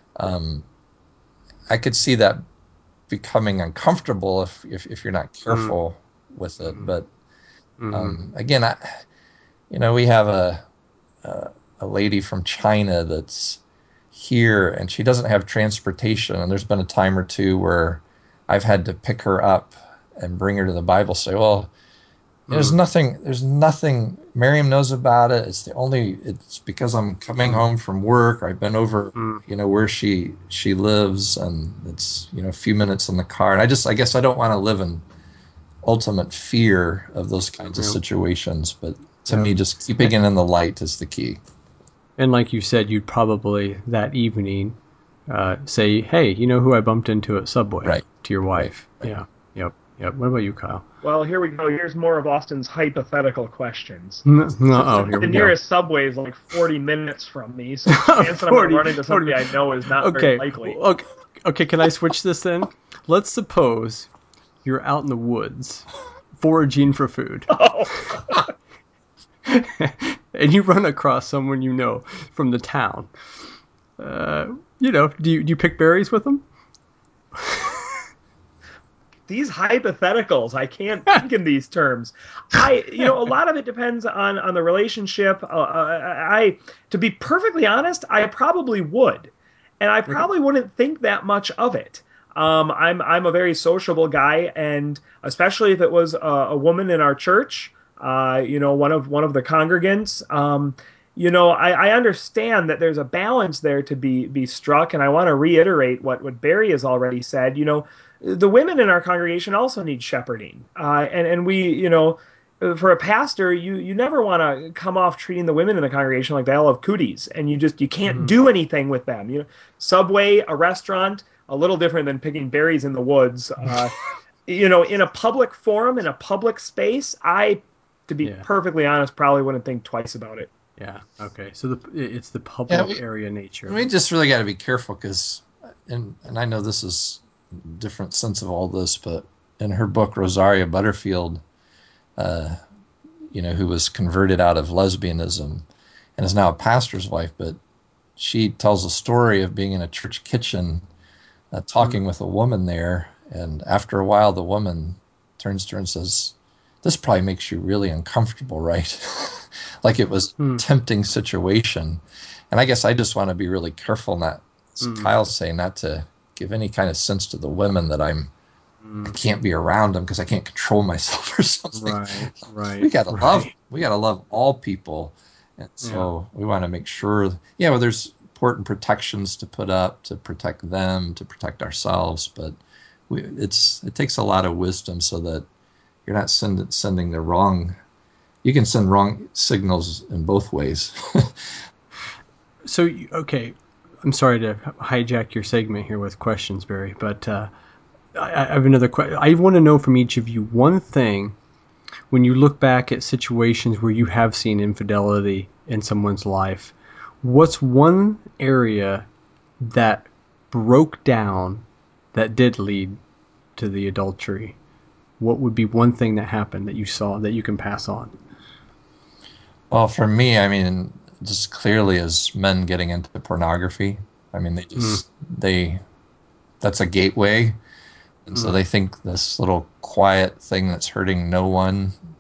Speaker 1: I could see that becoming uncomfortable if you're not careful with it. But again, we have a lady from China that's here, and she doesn't have transportation. And there's been a time or two where I've had to pick her up and bring her to the Bible study. Well, there's nothing Miriam knows about it. It's because I'm coming home from work. I've been over, where she lives, and it's, a few minutes in the car. And I guess I don't want to live in ultimate fear of those kinds of situations. But to me, just keeping it in the light is the key.
Speaker 3: And like you said, you'd probably that evening say, "Hey, you know who I bumped into at Subway?"
Speaker 1: Right.
Speaker 3: To your wife.
Speaker 1: Right.
Speaker 3: Yeah. Yep. What about you, Kyle?
Speaker 2: Well, here we go. Here's more of Austin's hypothetical questions.
Speaker 3: Here
Speaker 2: The
Speaker 3: we
Speaker 2: nearest Subway is like 40 minutes from me, so the chance that I'm going to run into somebody I know is not very likely.
Speaker 3: Okay, can I switch this then? Let's suppose you're out in the woods foraging for food.
Speaker 2: Oh.
Speaker 3: And you run across someone you know from the town. Do you pick berries with them?
Speaker 2: These hypotheticals, I can't think in these terms. A lot of it depends on the relationship. To be perfectly honest, I probably would, and I probably wouldn't think that much of it. I'm a very sociable guy, and especially if it was a woman in our church, one of the congregants. I understand that there's a balance there to be struck, and I want to reiterate what Barry has already said. The women in our congregation also need shepherding, and we, for a pastor, you never want to come off treating the women in the congregation like they all have cooties, and you can't do anything with them. Subway, a restaurant, a little different than picking berries in the woods. In a public forum, in a public space, to be perfectly honest, probably wouldn't think twice about it.
Speaker 3: Yeah. Okay. So it's the public area nature.
Speaker 1: We just really got to be careful because, and I know this is a different sense of all this, but in her book, Rosaria Butterfield, who was converted out of lesbianism and is now a pastor's wife, but she tells a story of being in a church kitchen, talking with a woman there, and after a while, the woman turns to her and says, "This probably makes you really uncomfortable, right?" Like it was a tempting situation. And I guess I just want to be really careful not, as Kyle's saying, not to give any kind of sense to the women that I can't be around them because I can't control myself or something.
Speaker 3: Right.
Speaker 1: We gotta love all people, and so we want to make sure. Well, there's important protections to put up to protect them, to protect ourselves, but it takes a lot of wisdom so that you're not sending the wrong. You can send wrong signals in both ways.
Speaker 3: So, okay, I'm sorry to hijack your segment here with questions, Barry, but I have another question. I want to know from each of you one thing when you look back at situations where you have seen infidelity in someone's life. What's one area that broke down that did lead to the adultery? What would be one thing that happened that you saw that you can pass on?
Speaker 1: Well, for me, I mean, just clearly as men getting into pornography. I mean, that's a gateway. And so they think this little quiet thing that's hurting no one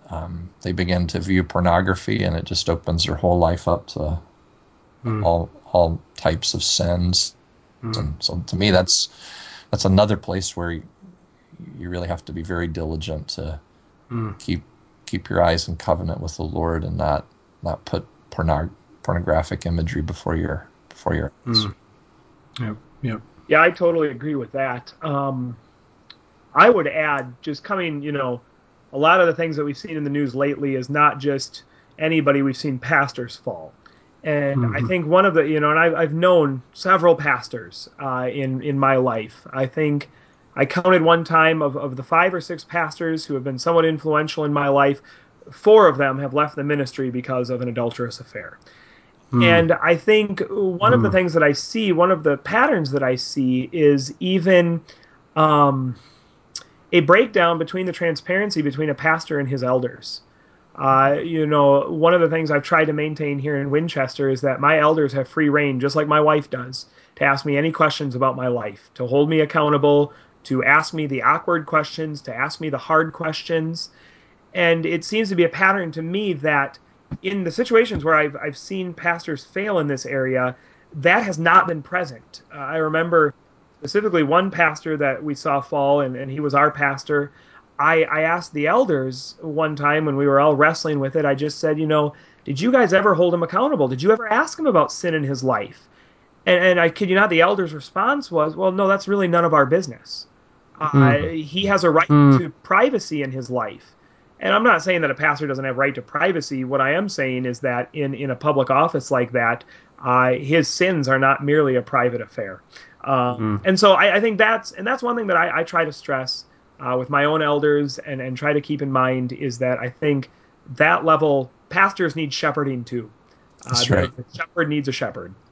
Speaker 1: they begin to view pornography, and it just opens their whole life up to all types of sins. And so to me, that's another place where you really have to be very diligent to keep your eyes in covenant with the Lord and not put pornographic imagery before your eyes.
Speaker 3: Yep.
Speaker 2: Yeah, I totally agree with that. I would add, just coming, a lot of the things that we've seen in the news lately is not just anybody. We've seen pastors fall. And I think one of the, and I've known several pastors in my life. I think I counted one time of the 5 or 6 pastors who have been somewhat influential in my life, 4 of them have left the ministry because of an adulterous affair. And I think one of the things that I see, one of the patterns that I see is even a breakdown between the transparency between a pastor and his elders. One of the things I've tried to maintain here in Winchester is that my elders have free reign, just like my wife does, to ask me any questions about my life, to hold me accountable, to ask me the awkward questions, to ask me the hard questions. And it seems to be a pattern to me that in the situations where I've seen pastors fail in this area, that has not been present. I remember specifically one pastor that we saw fall, and he was our pastor. I asked the elders one time when we were all wrestling with it, I just said, did you guys ever hold him accountable? Did you ever ask him about sin in his life? And I kid you not, the elders' response was, well, no, that's really none of our business. He has a right to privacy in his life. And I'm not saying that a pastor doesn't have right to privacy. What I am saying is that in a public office like that, his sins are not merely a private affair. And so I think that's one thing that I try to stress with my own elders and try to keep in mind is that I think that level, pastors need shepherding too.
Speaker 1: That's right.
Speaker 2: The shepherd needs a shepherd.